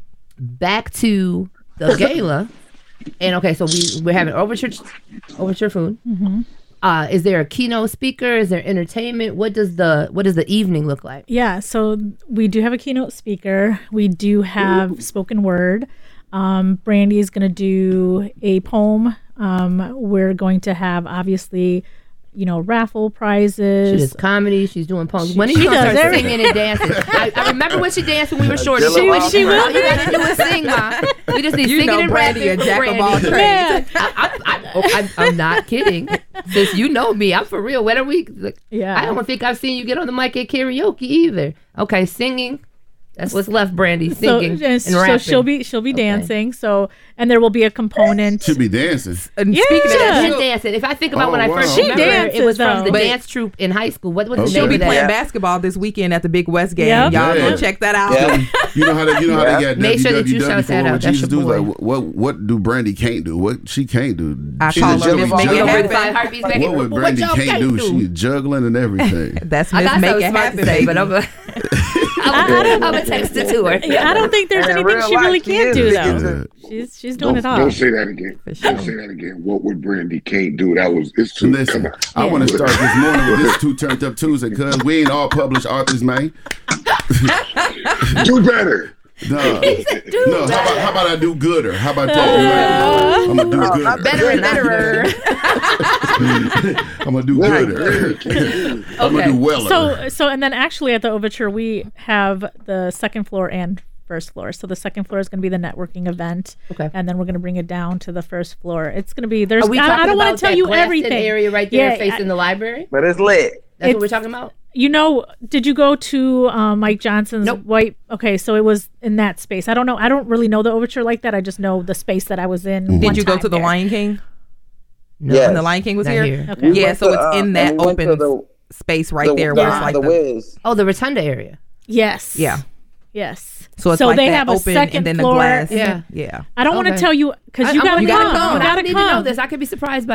back to the gala, and okay, so we we're having overture overture food. Mm-hmm. Uh, is there a keynote speaker? Is there entertainment? What does the what does the evening look like? Yeah, so we do have a keynote speaker. We do have spoken word. Um, Brandy is going to do a poem. Um, we're going to have, obviously, you know, raffle She prizes. does comedy. She's doing poems. She- When are she you gonna does start everything. singing and dancing? I, I remember when she danced when we were short. She- When she will all you be. gotta do is sing, Ma. We just need You singing know and Brandy, rapping. a jack of all Brandy. trades. Yeah. I, I, I, oh, I'm, I'm not kidding. Since you know me, I'm for real. When are we? Like, Yeah. I don't think I've seen you get on the mic at karaoke either. Okay, singing. That's what's left, Brandy. So, Singing and and so rapping. she'll be she'll be Okay. dancing. So and there will be a component. Should be dancing. And Yeah. speaking of that, She's she'll, dancing. If I think about Oh, when I wow. first She remember, it dances, was from the though. dance troupe in high school. What was the Okay. she'll name be of that? playing Yeah. basketball this weekend at the Big West game. Yep. Y'all Yeah. go check that out. Yeah. You know how they, you know how they got Make sure that you W W shout W that for out. what That's Jesus your do. boy. Like, what what do Brandy can't do? What she can't do? I She's call a her juggling Miss Make It juggler. Happen. Five heartbeats back What in. would What Brandy y'all can't can't do? do? She's juggling and everything. That's I Miss got Make something It smart Happen, to say, baby. but I'm a, I'm a, I'm a text it to her. Yeah, I don't think there's And in anything real she life, really she can't is do big though. into- She's she's doing Don't, it all. don't say that again. sure. Don't say that again. What would Brandy can't do? That was it's too. Listen, Come on. I want to start this morning with this two turned up Tuesday because we ain't all published authors, man. Do better. No, no. How about, how about I do gooder? How about that? I'm gonna do gooder. Better and betterer. I'm gonna do gooder. I'm gonna do weller. So so and then actually at the Overture we have the second floor and first floor. So the second floor is going to be the networking event. Okay. And then we're going to bring it down to the first floor. It's going to be there's Are we I, talking I don't about want to tell that you blasted everything. area right there Yeah, facing I- the library? But it's lit. That's It's- what we're talking about? You know, did you go to um, Mike Johnson's Nope. white? Okay, so it was in that space. I don't know. I don't really know the Overture like that. I just know the space that I was in. Did one you go time to the there. Lion King No. Yes. when the Lion King was Not here? here. Okay. Yeah, went so to, it's uh, in and that we went to open the- space right the, there the, where it's like the the, Wiz. Oh, the Rotunda area. Yes. yeah. Yes. So it's so like they that have a open second and then the floor. glass. Yeah. Yeah. I don't want to Okay. tell you because you I- gotta I'm You gotta come. come. You I gotta need come. to know this. I could be surprised by that.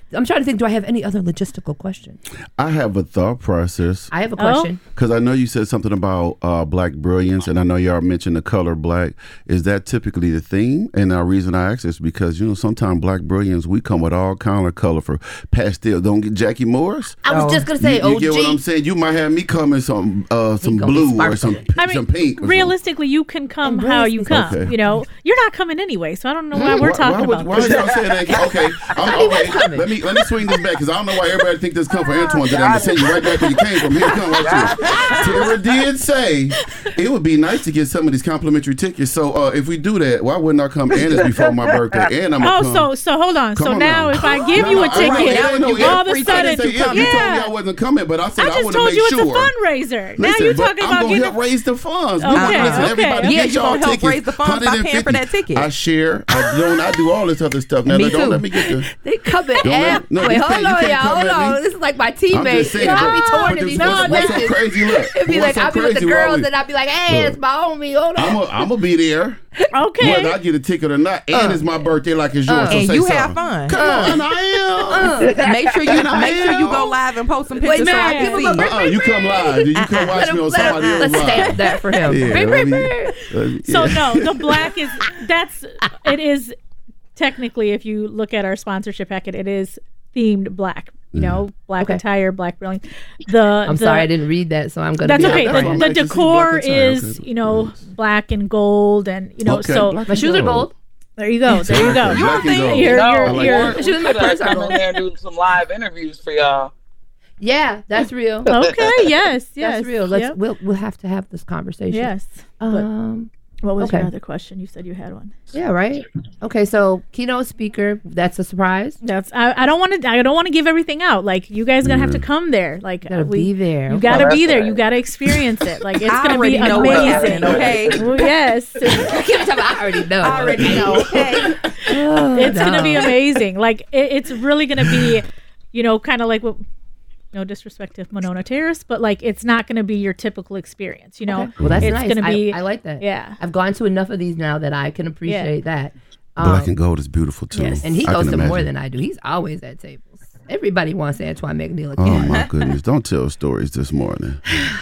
I'm trying to think. Do I have any other logistical questions? I have a thought process. I have a question. Because I know you said something about uh, black brilliance, and I know y'all mentioned the color black. Is that typically the theme? And the reason I ask is because, you know, sometimes black brilliance, we come with all kind of color for pastel. Don't get Jackie Morris. I was just going to say, you, O G. You get what I'm saying? You might have me come in some uh, some blue or some, I mean, some pink. Or realistically, you can come how you come. Okay. You know, you're not coming anyway, so I don't know why Hmm, we're why, talking why, about why this. is y'all saying that? Okay, I'm, okay. Let me let me swing this back because I don't know why everybody think this come for Antoine. Today I'm gonna send you right back where you came from. Here, come right here. Tara did say it would be nice to get some of these complimentary tickets. So uh, if we do that, why wouldn't I come and it's before my birthday? And I'm Oh, gonna come. so so hold on. Come so on now, now. if I give No, you no, a all right, ticket, yeah, no, all yeah, of a free sudden, tickets, yeah, you told me I wasn't coming, but I said I I, just want to told make you sure. it's a fundraiser. Now Listen, you're but talking I'm about gonna getting. help raise the funds. We Okay, want, listen, okay. everybody, Yeah, get you y'all gonna help tickets. raise the funds by paying for that ticket. I share. I don't. I do all this other stuff. Now, Me don't too. let me get the. They coming Don't let at me- no, Wait, you hold can't- you on, can't y'all. come Hold at on. me. This is like my I'm teammates. just saying, You know, I be but- torn but in this- these what's- what's so situations. crazy? Look, It'd be what's like, so I'll be with the crazy, girls Wally? and I'll be like, hey, Look. it's my homie. Hold on. I'm a, I'm gonna be there. Okay. Whether I get a ticket or not, and it's my birthday like it's yours. Uh, so and say you something. have fun. Come Uh. on, I am. Make sure you And I make sure you am. go live and post some Wait, pictures so I man, can give him a see. Uh-uh, you come live. You come Uh-uh. watch Let me him- on let him- somebody else's let's live. stamp that for him. Yeah, Bing, let bing, me- bing. uh, So yeah. no, the black is that's it is technically, if you look at our sponsorship packet, it is themed black. You know, black Okay. attire, black brilliant. The I'm the, sorry, I didn't read that, so I'm gonna. That's be okay. out that's The, fine. the Nice to see decor black attire. is, Okay. you know, black and gold, and you know, Okay, so black My and shoes are gold. gold. there you go. There you go. Okay, black and gold. You're, No, you're, I like you're, we She was my could, uh, first come idol. in there and do some live interviews for y'all. Yeah, that's real. okay. Yes. Yes. That's real. Let's Yep. we'll we'll have to have this conversation. Yes. But Um. what was your okay. other question? You said you had one. Yeah. Right. Okay. So keynote speaker. That's a surprise. That's I, I don't want to I don't want to give everything out. Like you guys gonna have to come there. Like You gotta we, be there. You Okay. gotta Oh, be that's there. right. You gotta experience it. Like it's I gonna be already know what's amazing. happening, okay? Well, yes. Keep talking. I already know. I already know. Okay. Oh, It's gonna no. be amazing. Like it, it's really gonna be, you know, kind of like what. No disrespect to Monona Terrace, but like it's not going to be your typical experience. You know, Okay. Well, that's it's nice. going to be. I, I like that. Yeah. I've gone to enough of these now that I can appreciate that. Black Um, and gold is beautiful too. Yes. and he I goes can to more imagine. than I do. He's always at tables. Everybody wants Antoine McNeil Oh again. my goodness! Don't tell stories this morning.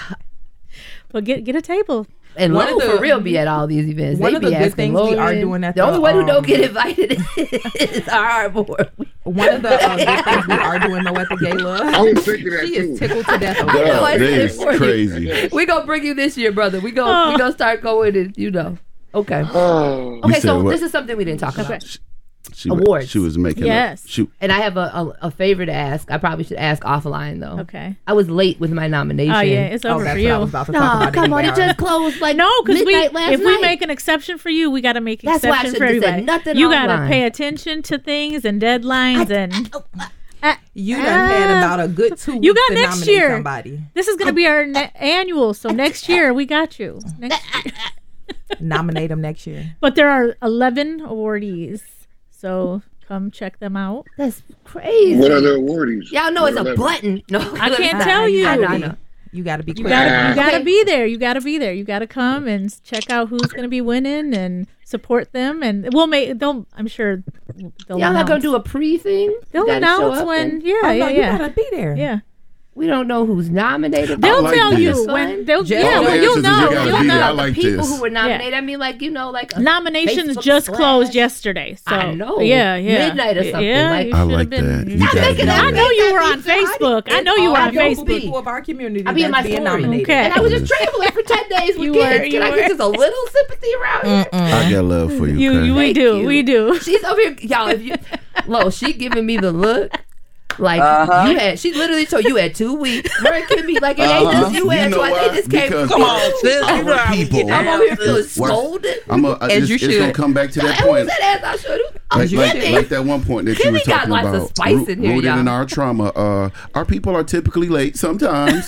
But get get a table. And One Lou of the- for real be at all these events. one They of the be good asking things we are Lauren. doing at the the, only one who um, don't get invited is our board. One of the uh, good things we are doing though at the gala. I was thinking that She too. is tickled to death. over know, that. I That said is it for you. crazy. We gonna bring you this year, brother. We go Oh. we gonna start going and you know. Okay. Oh. Okay, said so what? this is something we didn't talk Okay. about. She Awards. Was, she was making. Yes. A, she, And I have a, a, a favor to ask. I probably should ask offline though. Okay. I was late with my nomination. Oh yeah, it's Oh, over that's for what I you. was about to No, talk about. come on, it anyway. just closed like No, because we midnight last if we night. make an exception for you, we got to make That's why I exception for should've said everybody. nothing You got to online. pay attention to things and deadlines and. Uh, You done had uh, about a good two weeks You got to next nominate year. somebody. This is gonna be our ne- annual, so next year we got you. Next year. Nominate them next year. But there are eleven awardees, so come check them out. That's crazy. What are the awardees? Y'all know it's a What are button. No, I can't tell you. I know, I know. You got to be You quick. gotta, you gotta Okay. be there. You gotta be there. You gotta come and check out who's gonna be winning and support them. And we'll make. They'll. I'm sure. They'll Y'all not gonna announce. do a pre thing? They'll announce when. Yeah, Oh, no, yeah, you yeah. gotta be there. Yeah. We don't know who's nominated. They'll like tell this. you when. They'll. Just- Yeah, All the well, you'll answers is you know. gotta You'll be there. I know. like the people this. who were nominated. I mean, like you know, like a Nominations Facebook just slash- closed yesterday. So I know. Yeah, yeah. Midnight or something, Yeah, like- you I should've like been- that. you You should've gotta been- be I there. know you were That on be fried. Facebook. I know It's you were all on your Facebook. People of our community I'll be in that's my being story. nominated. Okay. And I was just traveling for ten days with You kids. were, you Can I were. get just a little sympathy around here? I got love for you. You, okay? you, we Thank do, you. we do. She's over here, y'all. If you, Lo, she giving me the look. Like Uh-huh. you had, she literally told you had two weeks. Her and Kimmy, like it ain't Uh-huh. just you You had. know So I why? think this came. Because Come on, sis. You our know how we people- get I'm down. over here feeling Watch- scolded. I'm a, I As just, you it's gonna should. come back to that Who was point. that as I should have? Like, Oh, like, Kimmy. like that one point that you were Kimmy got talking lots of about, spice root- in here, rooted y'all. in our trauma. Uh, our people are typically late sometimes,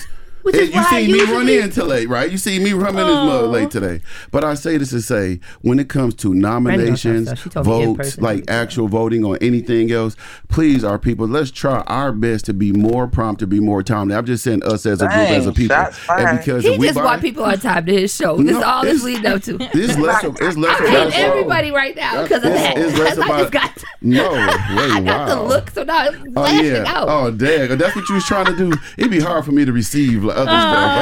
Which And is you why I see me run usually- in too late, right? You see me running this mug late today. But I say this to say, when it comes to nominations, She told me in votes, person. like actual voting on anything else, please, our people, let's try our best to be more prompt, to be more timely. I'm just saying us as a group, as a Dang, people. shots fired. And because He if we just buy, want people on time to his show. This No, is all this it's- leading up to. It's less of, it's less I about hate everybody right now because of It's- that. it's less Because I just about- got, No, wait, I got wow. the look, so now I'm Oh lashing yeah. out. Oh dang. That's what you was trying to do. It'd be hard for me to receive like, other stuff.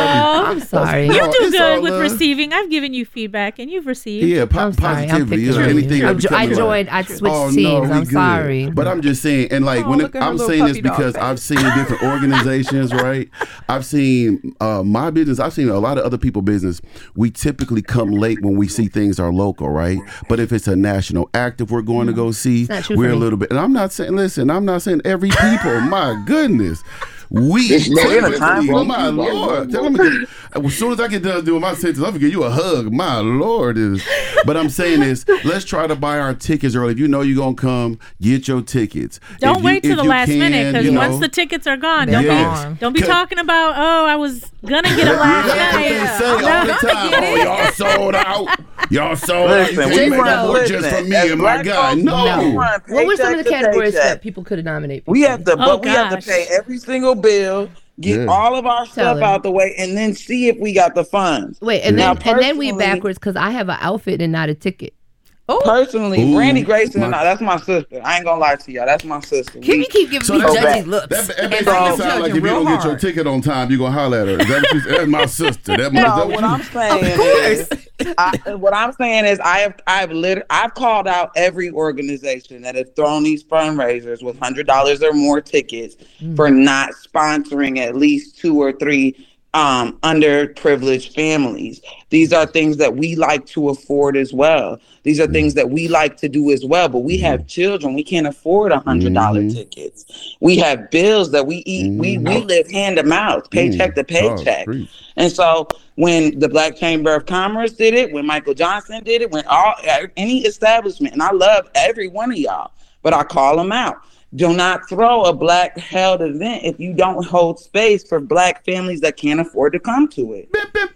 I I'm sorry. No, You do it's all good with love. receiving. I've given you feedback, and you've received. Yeah, po- I'm sorry, I'm positivity. You know, picturing anything you. that I'm jo- I becoming joined- like- I switched oh, teams. No, we I'm good. sorry. But I'm just saying, and like Oh, when look it, at her I'm little saying this puppy dog because face. I've seen different organizations, right? I've seen uh, my business. I've seen a lot of other people's business. We typically come late when we see things are local, right? But if it's a national act, if we're going to go see, not true we're for a me. little bit. And I'm not saying, listen, I'm not saying every people. My goodness. We This man- typically, time for- my Lord. Tell me, as soon as I get done doing my sentence, I'm gonna give you a hug. My Lord is. But I'm saying this. Let's try to buy our tickets early. If you know you're gonna come, get your tickets. Don't If you- wait till if the you last can, minute because you know, once the tickets are gone, They're don't Yes. be don't be Cause- talking about oh I was gonna get it last That's what night. they say all the time. Oh, y'all sold out. Y'all sold Listen, out. we You made run- it work just listen, for me as and my black guy. folks, No. we run What were some of the paycheck to categories paycheck. that people could nominate? We have to, Oh, but we have to gosh. pay every single bill, get Yeah. all of our stuff her. out the way, and then see if we got the funds. Wait, and Now, then and then we personally- backwards because I have an outfit and not a ticket. Personally, Ooh, Brandy Grayson, my- and I, that's my sister. I ain't gonna lie to y'all, that's my sister. Can We- you keep giving So me that's- judgy that- looks? That, that And basically I'm sound like judging if you real don't get your hard. ticket on time, you gonna holler at her. Is that what you, that's my sister. That my, is No, that what you, I'm saying is, I, what I'm saying is, I have, I've lit, I've called out every organization that has thrown these fundraisers with hundred dollars or more tickets for not sponsoring at least two or three um, underprivileged families. These are things that we like to afford as well. These are things that we like to do as well. But we have children; we can't afford a hundred dollar Mhm. tickets. We have bills that we eat. We we live hand to mouth, paycheck to Oh, paycheck. preach. And so when the Black Chamber of Commerce did it, when Michael Johnson did it, when all any establishment, and I love every one of y'all, but I call them out. Do not throw a Black held event if you don't hold space for Black families that can't afford to come to it.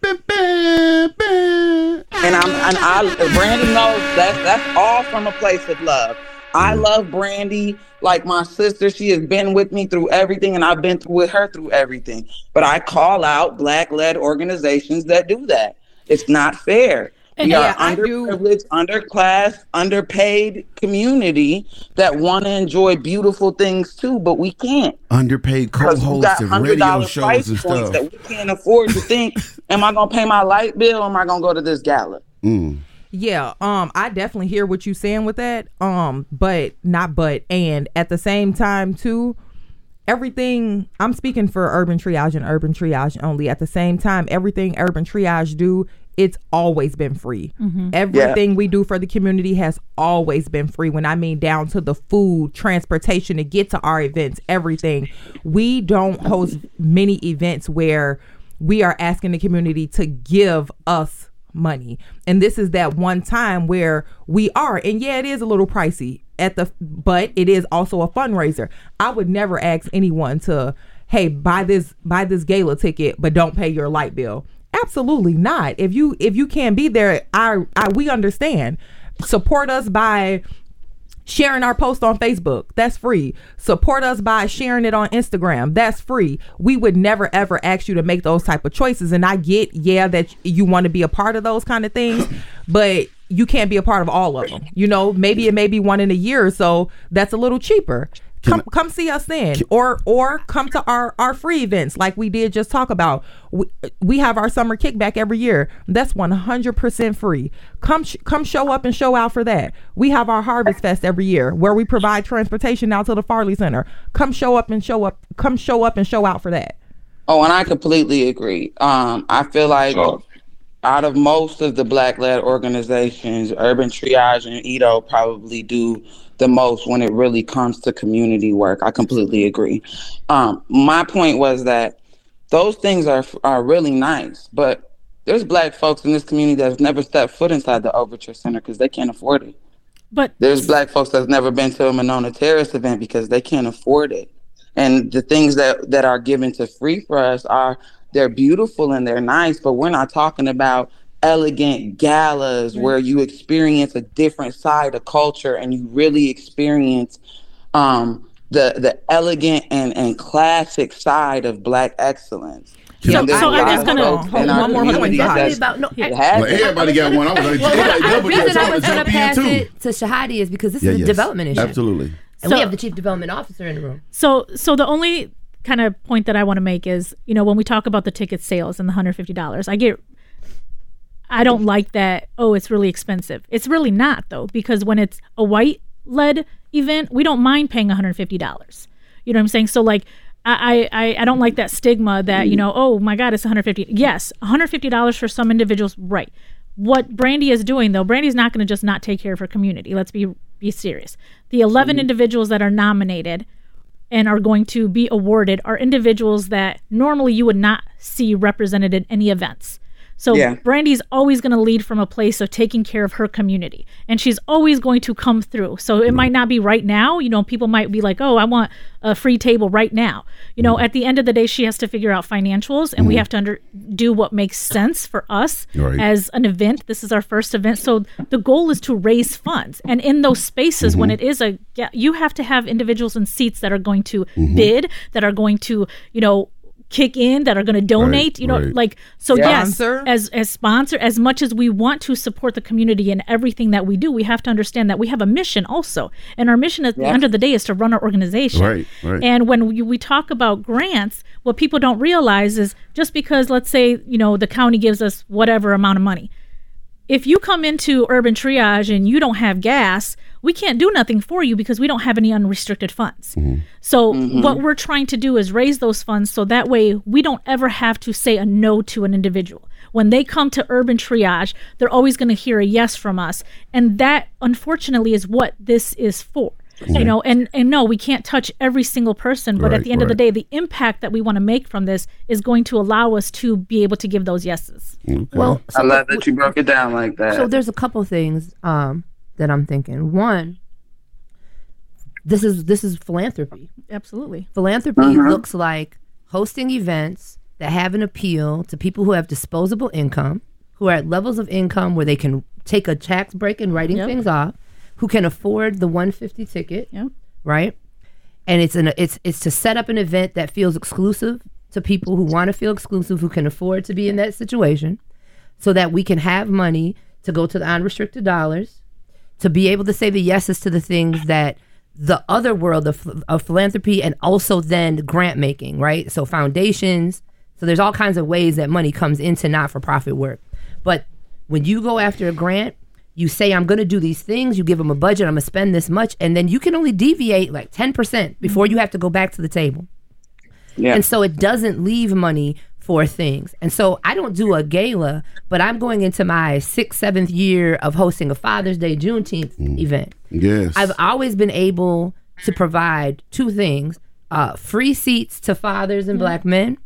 And I'm and I Brandy knows that that's all from a place of love. I love Brandy like my sister. She has been with me through everything, and I've been through with her through everything. But I call out Black-led organizations that do that. It's not fair. We Yeah, are I do- underprivileged, underclassed, underpaid community that want to enjoy beautiful things too, but we can't. Underpaid Because we co-hosts got of hundred radio dollar shows price and points stuff. that we can't afford to think, am I gonna pay my light bill or am I gonna go to this gala? Mm. Yeah, um, I definitely hear what you're saying with that. Um, but not but and at the same time too, everything I'm speaking for Urban Triage and Urban Triage only. At the same time, everything Urban Triage do, it's always been free. Everything we do for the community has always been free. When I mean down to the food, transportation to get to our events, everything. We don't host many events where we are asking the community to give us money. And this is that one time where we are. And yeah, it is a little pricey at the but it is also a fundraiser. I would never ask anyone to, hey, buy this buy this gala ticket, but don't pay your light bill. Absolutely not. If you if you can't be there, I, I we understand. Support us by sharing our post on Facebook. That's free. Support us by sharing it on Instagram. That's free. We would never ever ask you to make those type of choices. And I get, yeah, that you want to be a part of those kind of things, but you can't be a part of all of them. You know, maybe it may be one in a year or so. That's a little cheaper. Come, come see us then, or or come to our, our free events like we did just talk about. We, we have our summer kickback every year. That's one hundred percent free. Come sh- come show up and show out for that. We have our Harvest Fest every year where we provide transportation out to the Farley Center. Come show up and show up. Come show up and show out for that. Oh, and I completely agree. Um, I feel like So- out of most of the Black-led organizations, Urban Triage and E D O probably do the most when it really comes to community work. I completely agree. Um, my point was that those things are are really nice, but there's Black folks in this community that's never stepped foot inside the Overture Center because they can't afford it. But There's Black folks that's never been to a Monona Terrace event because they can't afford it. And the things that, that are given to free for us are they're beautiful and they're nice, but we're not talking about elegant galas Right. where you experience a different side of culture and you really experience um, the the elegant and, and classic side of Black excellence. So- And there's so a I'm lot just of gonna- folks in our one more point. community Definitely that's- about no. that has Well, it. everybody got one. I was like, Well, you like the double reason dutch. I I want was to going jump to pass in too. it to Shahadi is because this Yeah, is a yes. development issue. Absolutely. And So- we have the chief development officer in the room. So, so the only kind of point that I want to make is, you know, when we talk about the ticket sales and the one hundred fifty dollars, I get, I don't like that. Oh, it's really expensive. It's really not though, because when it's a white led event, we don't mind paying one hundred fifty dollars. You know what I'm saying? So like, I, I, I don't like that stigma that, you know, oh my God, it's one hundred fifty. Yes, one hundred fifty dollars for some individuals, right? What Brandy is doing though, Brandy's not going to just not take care of her community. Let's be be serious. The eleven Mm-hmm. individuals that are nominated and are going to be awarded are individuals that normally you would not see represented in any events. So Yeah. Brandy's always going to lead from a place of taking care of her community, and she's always going to come through. So it might not be right now. You know, people might be like, oh, I want a free table right now. You know, at the end of the day, she has to figure out financials, and we have to under, do what makes sense for us Right. as an event. This is our first event. So the goal is to raise funds. And in those spaces, when it is a, yeah, you have to have individuals in seats that are going to bid, that are going to, you know, kick in, that are going to donate, Right, you know, right. like, so yes, Sponsor. as as sponsor, as much as we want to support the community in everything that we do, we have to understand that we have a mission also. And our mission at the Yeah. end of the day is to run our organization. Right, right. And when we, we talk about grants, what people don't realize is just because, let's say, you know, the county gives us whatever amount of money, if you come into Urban Triage and you don't have gas, we can't do nothing for you because we don't have any unrestricted funds. So what we're trying to do is raise those funds so that way we don't ever have to say a no to an individual. When they come to Urban Triage, they're always going to hear a yes from us. And that, unfortunately, is what this is for. You know, and, and no, we can't touch every single person, but Right, at the end of the right. day, the impact that we want to make from this is going to allow us to be able to give those yeses. Okay. Well, I love that you broke it down like that. So there's a couple things um, that I'm thinking. One, this is this is philanthropy. Absolutely. Philanthropy Mhm. looks like hosting events that have an appeal to people who have disposable income, who are at levels of income where they can take a tax break and writing Yep. things off, who can afford the one hundred fifty ticket, Yep. right? And it's an it's it's to set up an event that feels exclusive to people who want to feel exclusive, who can afford to be in that situation, so that we can have money to go to the unrestricted dollars, to be able to say the yeses to the things that the other world of, of philanthropy, and also then grant making, right? So foundations. So there's all kinds of ways that money comes into not-for-profit work. But when you go after a grant, you say, I'm going to do these things. You give them a budget. I'm going to spend this much. And then you can only deviate like ten percent before you have to go back to the table. yeah. And so it doesn't leave money for things. And so I don't do a gala, but I'm going into my sixth, seventh year of hosting a Father's Day, Juneteenth event. Yes. I've always been able to provide two things, uh, free seats to fathers and black men,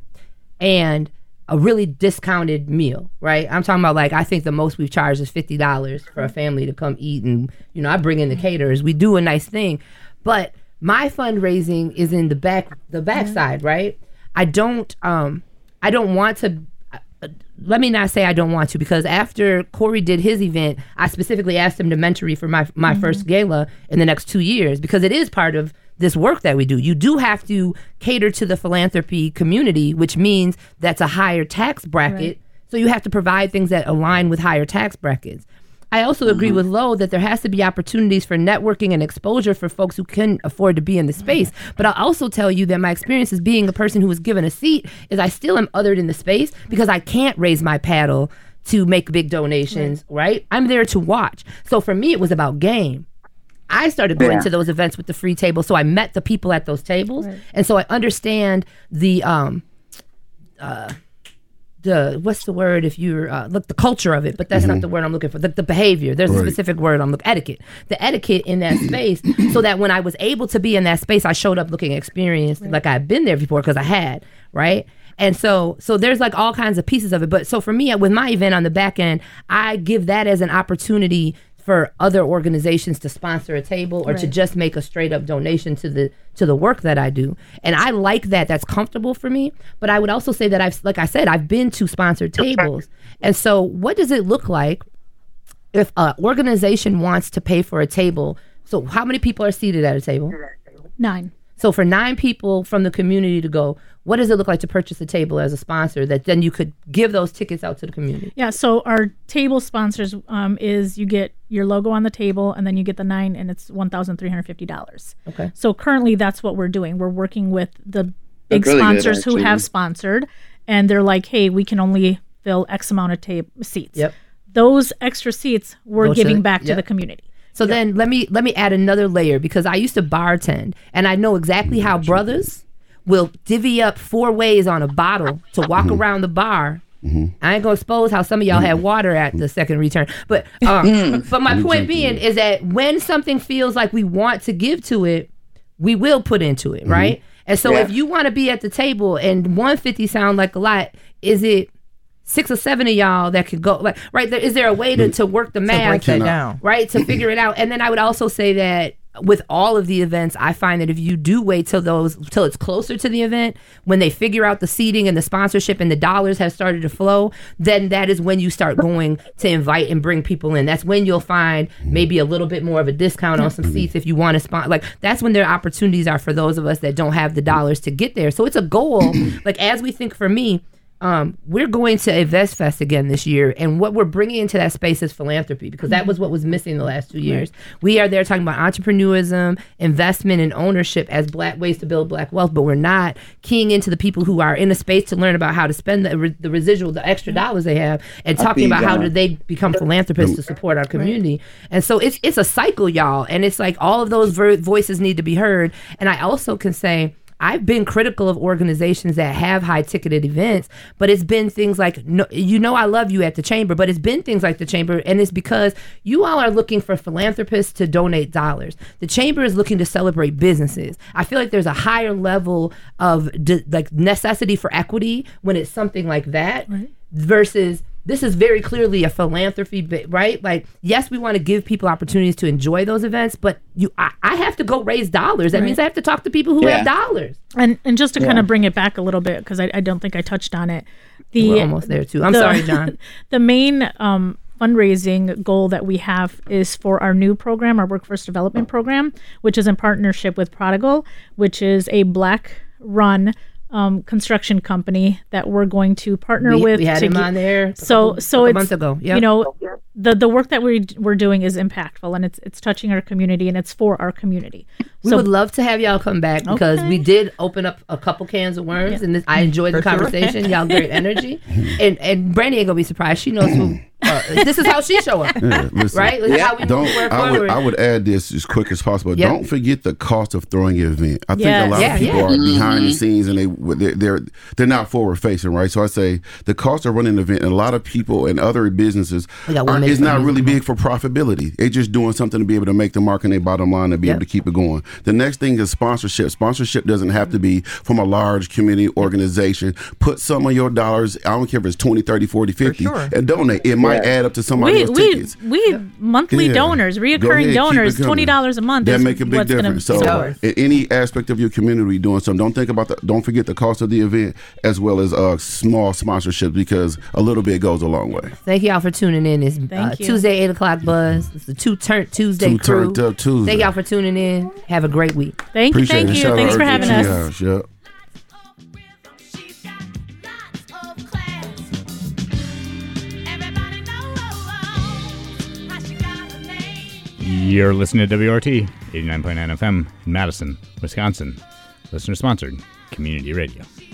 and a really discounted meal, right? I'm talking about, like, I think the most we've charged is fifty dollars for a family to come eat. And, you know, I bring in the caterers. We do a nice thing. But my fundraising is in the back, the backside, right? I don't, um, I don't want to, uh, let me not say I don't want to, because after Corey did his event, I specifically asked him to mentor me for my, my first gala in the next two years, because it is part of this work that we do. You do have to cater to the philanthropy community, which means that's a higher tax bracket. Right. So you have to provide things that align with higher tax brackets. I also agree with Lo that there has to be opportunities for networking and exposure for folks who can afford to be in the space. But I'll also tell you that my experience as being a person who was given a seat is I still am othered in the space because I can't raise my paddle to make big donations, right? I'm there to watch. So for me, it was about game. I started going Yeah. to those events with the free table, so I met the people at those tables, Right. and so I understand the um, uh, the what's the word if you're uh, look the culture of it, but that's not the word I'm looking for. The, the behavior. There's a Right. specific word I'm looking etiquette. The etiquette in that space, so that when I was able to be in that space, I showed up looking experienced, like I had been there before because I had, right? And so, so there's like all kinds of pieces of it. But so for me, with my event on the back end, I give that as an opportunity for other organizations to sponsor a table or Right. to just make a straight up donation to the to the work that I do. And I like that. That's comfortable for me. But I would also say that I've, like I said, I've been to sponsored tables. And so what does it look like if an organization wants to pay for a table? So how many people are seated at a table? Nine. So for nine people from the community to go, what does it look like to purchase a table as a sponsor that then you could give those tickets out to the community? Yeah, so our table sponsors um, is you get your logo on the table and then you get the nine and it's one thousand three hundred fifty dollars. Okay. So currently that's what we're doing. We're working with the big That's really good, sponsors who actually. have sponsored and they're like, hey, we can only fill X amount of ta- seats. Yep. Those extra seats we're Go to giving the- back to yep. the community. So then let me let me add another layer because I used to bartend and I know exactly how brothers will divvy up four ways on a bottle to walk around the bar. I ain't gonna expose how some of y'all had water at the second return, but um, but my point being is that when something feels like we want to give to it, we will put into it, right? And so Yeah. if you want to be at the table and one hundred fifty sound like a lot, is it six or seven of y'all that could go like right there? Is there a way to, to work the math, break it down. right, to figure it out? And then I would also say that with all of the events, I find that if you do wait till those till it's closer to the event, when they figure out the seating and the sponsorship and the dollars have started to flow, then that is when you start going to invite and bring people in. That's when you'll find maybe a little bit more of a discount on some seats if you want to sponsor. Like that's when their opportunities are for those of us that don't have the dollars to get there. So it's a goal. Like as we think for me, Um, we're going to Invest Fest again this year, and what we're bringing into that space is philanthropy because that was what was missing the last two years. We are there talking about entrepreneurism, investment, and ownership as black ways to build black wealth, but we're not keying into the people who are in a space to learn about how to spend the, re- the residual, the extra dollars they have, and I talking think, about how uh, do they become philanthropists to support our community. And so it's it's a cycle, y'all, and it's like all of those ver- voices need to be heard. And I also can say, I've been critical of organizations that have high ticketed events, but it's been things like, no, you know, I love you at the Chamber, but it's been things like the Chamber, and it's because you all are looking for philanthropists to donate dollars. The Chamber is looking to celebrate businesses. I feel like there's a higher level of de- like necessity for equity when it's something like that versus this is very clearly a philanthropy, bit, right? Like, yes, we want to give people opportunities to enjoy those events, but you, I, I have to go raise dollars. That Right. means I have to talk to people who Yeah. have dollars. And and just to Yeah. kind of bring it back a little bit, because I, I don't think I touched on it. The, We're almost there, too. I'm sorry, John. The main um, fundraising goal that we have is for our new program, our Workforce Development Program, which is in partnership with Prodigal, which is a Black-run um, construction company that we're going to partner We- with. we had to him get- on there a So couple- so couple it's months ago. Yep. you know the the work that we we're doing is impactful and it's it's touching our community and it's for our community. We So- would love to have y'all come back because Okay. we did open up a couple cans of worms, and this, I enjoyed the For sure. conversation. Y'all great energy, and and Brandy ain't gonna be surprised. She knows who. Uh, this is how she show up, Yeah, listen, right? This is how we don't, move forward. I would, I would add this as quick as possible. Yep. Don't forget the cost of throwing an event. I think Yes. a lot Yeah, of people yeah. are behind the Mhm. scenes and they they're, they're they're not forward facing, right? So I say the cost of running an event, and a lot of people and other businesses We got one are, minute is for not music. really big for profitability. They're just doing something to be able to make the mark in their bottom line to be Yep. able to keep it going. The next thing is sponsorship. Sponsorship doesn't have to be from a large community organization. Put some of your dollars, I don't care if it's twenty, thirty, forty, fifty, sure. and donate. It might Yeah. add up to somebody we else's we tickets. we monthly Yeah. donors, Go ahead, reoccurring keep donors, it coming. twenty dollars a month. That is make a big what's gonna difference. So, support. in any aspect of your community doing something, don't think about the, don't forget the cost of the event as well as uh, small sponsorships because a little bit goes a long way. Thank y'all for tuning in. It's uh, Thank you. Tuesday, eight o'clock buzz. It's the Two Turn Tuesday Two crew. Turned Up Tuesday. Thank y'all for tuning in. Have a great week. Thank you, Appreciate thank it. you. Shout out Thanks for to having T us. House, yep. You're listening to W R T eighty-nine point nine F M in Madison, Wisconsin. Listener sponsored community radio.